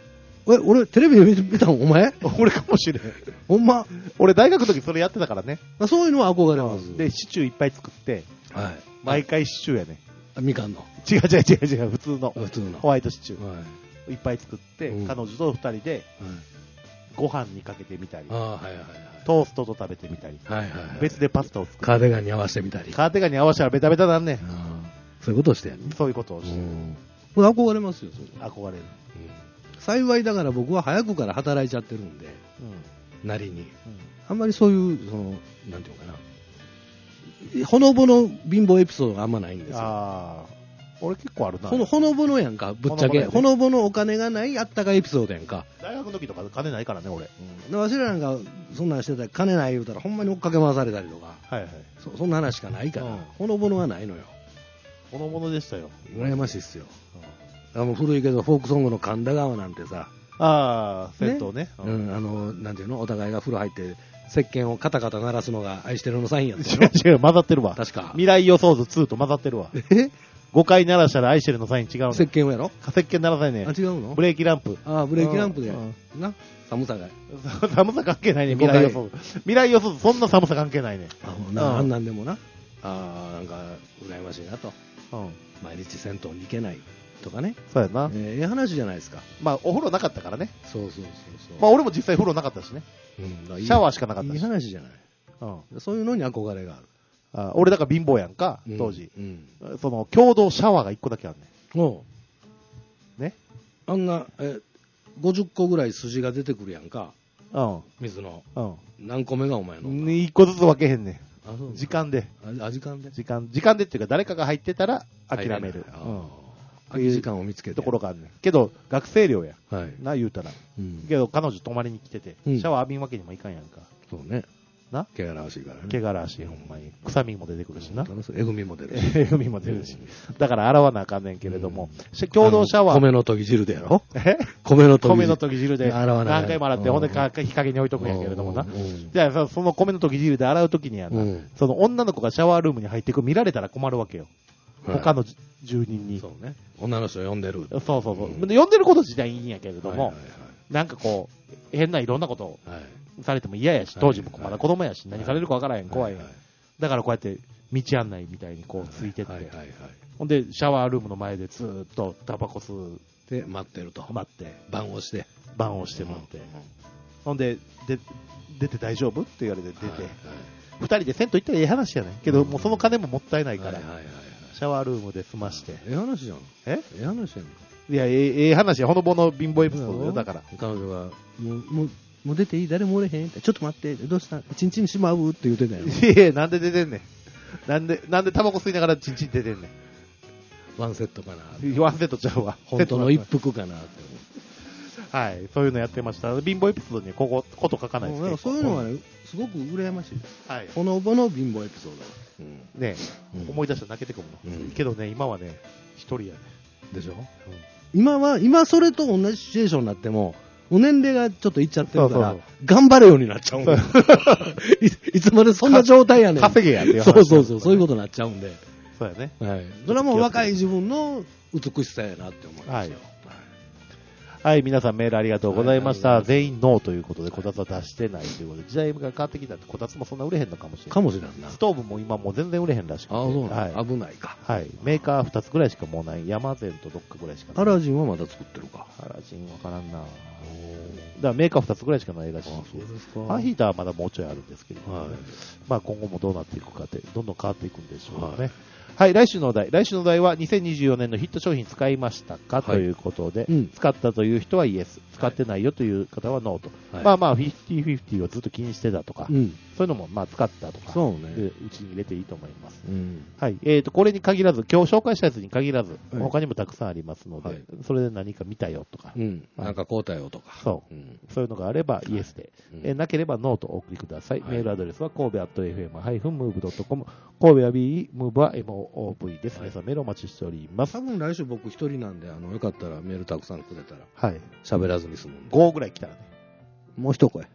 俺、テレビで見たのお前俺かもしれん。 ほんま俺、大学の時それやってたからね。 そういうのは憧れます。 で、シチューいっぱい作って、はい。毎回シチューやね。 みかんの。 違う、普通の。ホワイトシチュー。はい。いっぱい作って、彼女と二人で、ご飯にかけてみたり、トーストと食べてみたり、別でパスタを作って。 カーデガンに合わせてみたり。 カーデガンに合わせたらベタベタなんねん。 そういうことをしてやる。 そういうことをして。 これ憧れますよ、それ。 憧れる。 幸いだから僕は早くから働いちゃってるんで、なりに。あんまりそういう、なんていうかな。ほのぼの貧乏エピソードがあんまないんですよ。ああ。 俺結構あるな。 ほのぼのやんか、ぶっちゃけ。ほのぼのお金がないあったかエピソードやんか。 大学の時とか金ないからね、俺。 わしらなんか、そんなんしてたら金ない言うたら、ほんまに追っかけ回されたりとか。はいはい。そんな話しかないから、ほのぼのはないのよ。 ほのぼのでしたよ。 羨ましいっすよ。古いけど、フォークソングの神田川なんてさ。 ああ、銭湯ね。 なんていうのお互いが風呂入って、石鹸をカタカタ鳴らすのが愛してるのサインやったよ。違う、混ざってるわ。 確か。 未来予想図2と混ざってるわ。5回鳴らしたら愛してるのサイン違うの。 石鹸をやろ石鹸鳴らさないね。 あ、違うのブレーキランプ。 ああ、ブレーキランプで。な、寒さが。 寒さ関係ないね、未来予想図。未来予想図、そんな寒さ関係ないね。 あんなんでもな。ああ、なんか、羨ましいなと。毎日銭湯に行けないとかね。 そうやな。 ええ話じゃないですか。 まあ、お風呂なかったからね。 そう。 まあ、俺も実際風呂なかったしね。シャワーしかなかったし。 いい話じゃない。そういうのに憧れがある。 俺だから貧乏やんか、当時。その、共同シャワーが1個だけあるね。ね。 あんな、50個ぐらい筋が出てくるやんか。水の。何個目がお前の ?1 個ずつ分けへんねん。時間で。 時間で時間でっていうか誰かが入ってたら諦める。 空き時間を見つけて。 ところがあるねん。けど、学生寮や。な、言うたら。けど、彼女泊まりに来てて、シャワー浴びんわけにもいかんやんか。 そうね。 な毛がらわしいからね。 毛がらわしい、ほんまに。臭みも出てくるしな。 えぐみも出るし。 えぐみも出るし。だから洗わなあかんねんけれども、共同シャワー。 米の研ぎ汁でやろ米の研ぎ汁で。 何回も洗って、ほんで日陰に置いとくんやけれどもな。じゃあ、その米の研ぎ汁で洗うときにやな、その女の子がシャワールームに入ってく見られたら困るわけよ。他の住人に。 そうね。女の人呼んでる。 そう。呼んでること自体いいんやけれども、なんかこう、変ないろんなことをされても嫌やし、当時もまだ子供やし、何されるかわからへん、怖いやん。だからこうやって道案内みたいにこうついてって、ほんでシャワールームの前でずーっとタバコ吸う。 で、待ってると。 待って。 番をして待って。ほんで、出て大丈夫って言われて出て、二人で銭湯行ったらええ話やねんけど、もうその金ももったいないから、シャワールームで済まして。 ええ話じゃん。ええ話やん。 いや、ええ話や、ほのぼの貧乏エピソードよ、だから。 彼女が、もう出ていい誰もおれへんって。ちょっと待って、どうしたチンチンしまうって言ってたよ。 いや、なんで出てんねん。なんでタバコ吸いながらチンチン出てんねん。 ワンセットかな。 ワンセットちゃうわ。 本当の一服かなって。 はい、そういうのやってました。貧乏エピソードにこと書かないですけど。 そういうのはね、すごく羨ましいです。はい。ほのぼの貧乏エピソード。ね思い出したら泣けてくるの。けどね、今はね、一人やね。 でしょ今それと同じシチュエーションになっても、お年齢がちょっといっちゃってるから、頑張れようになっちゃうんだよ。いつまでそんな状態やねん。 稼げやってそうそういうことになっちゃうんで。 そうやね。 はい。それはもう若い自分の美しさやなって思いますよ。 はい、皆さんメールありがとうございました。全員ノーということで、こたつは出してないということで、時代が変わってきたって、こたつもそんな売れへんのかもしれない。 かもしれんな。 ストーブも今もう全然売れへんらしくて。 ああ、そうなん、危ないか。 はい。メーカー2つぐらいしかもうない。ヤマゼンとどっかぐらいしかない。 アラジンはまだ作ってるか。 アラジンわからんな。だからメーカー2つぐらいしかないらしい。そうですか。ファンヒーターはまだもうちょいあるんですけど、まあ今後もどうなっていくかって、どんどん変わっていくんでしょうね。はい、来週のお題は2024年のヒット商品使いましたか、ということで、使ったという人はイエス、使ってないよという方はノーと。まあまあ、50-50をずっと気にしてたとか、そういうのもまあ使ったとか、うちに入れていいと思います。はい。これに限らず、今日紹介したやつに限らず、他にもたくさんありますので、それで何か見たよとか、 なんか買うたよとか、 そういうのがあればイエスで、なければノーとお送りください。メールアドレスは神戸@fm-move.com、神戸は B、ムーブは MOV です。皆さんメールお待ちしております。 多分来週僕一人なんで、よかったらメールたくさんくれたら、喋らずに済むんで。 5ぐらい来たらね。 もう一声。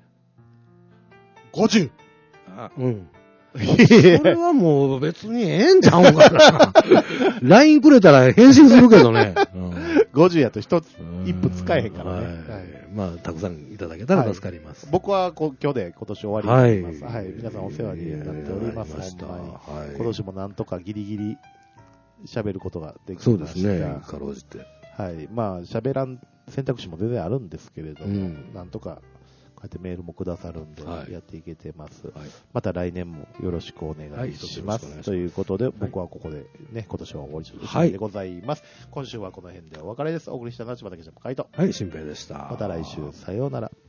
50! それはもう別にええんちゃうんかな。LINE くれたら返信するけどね。 50やと一分使えへんからね。 まあ、たくさんいただけたら助かります。 僕は今日で今年終わりになります。はい。皆さんお世話になっております。ほんまに。今年もなんとかギリギリ喋ることができました。 そうですね、かろうじて。 はい。まあ、喋らん選択肢も全然あるんですけれども、なんとか、こうやってメールもくださるんで、やっていけてます。また来年もよろしくお願いします。ということで、僕はここでね、今年は終わりでございます。今週はこの辺でお別れです。お送りしたのは柴田健太海斗。 はい、新平でした。 また来週、さようなら。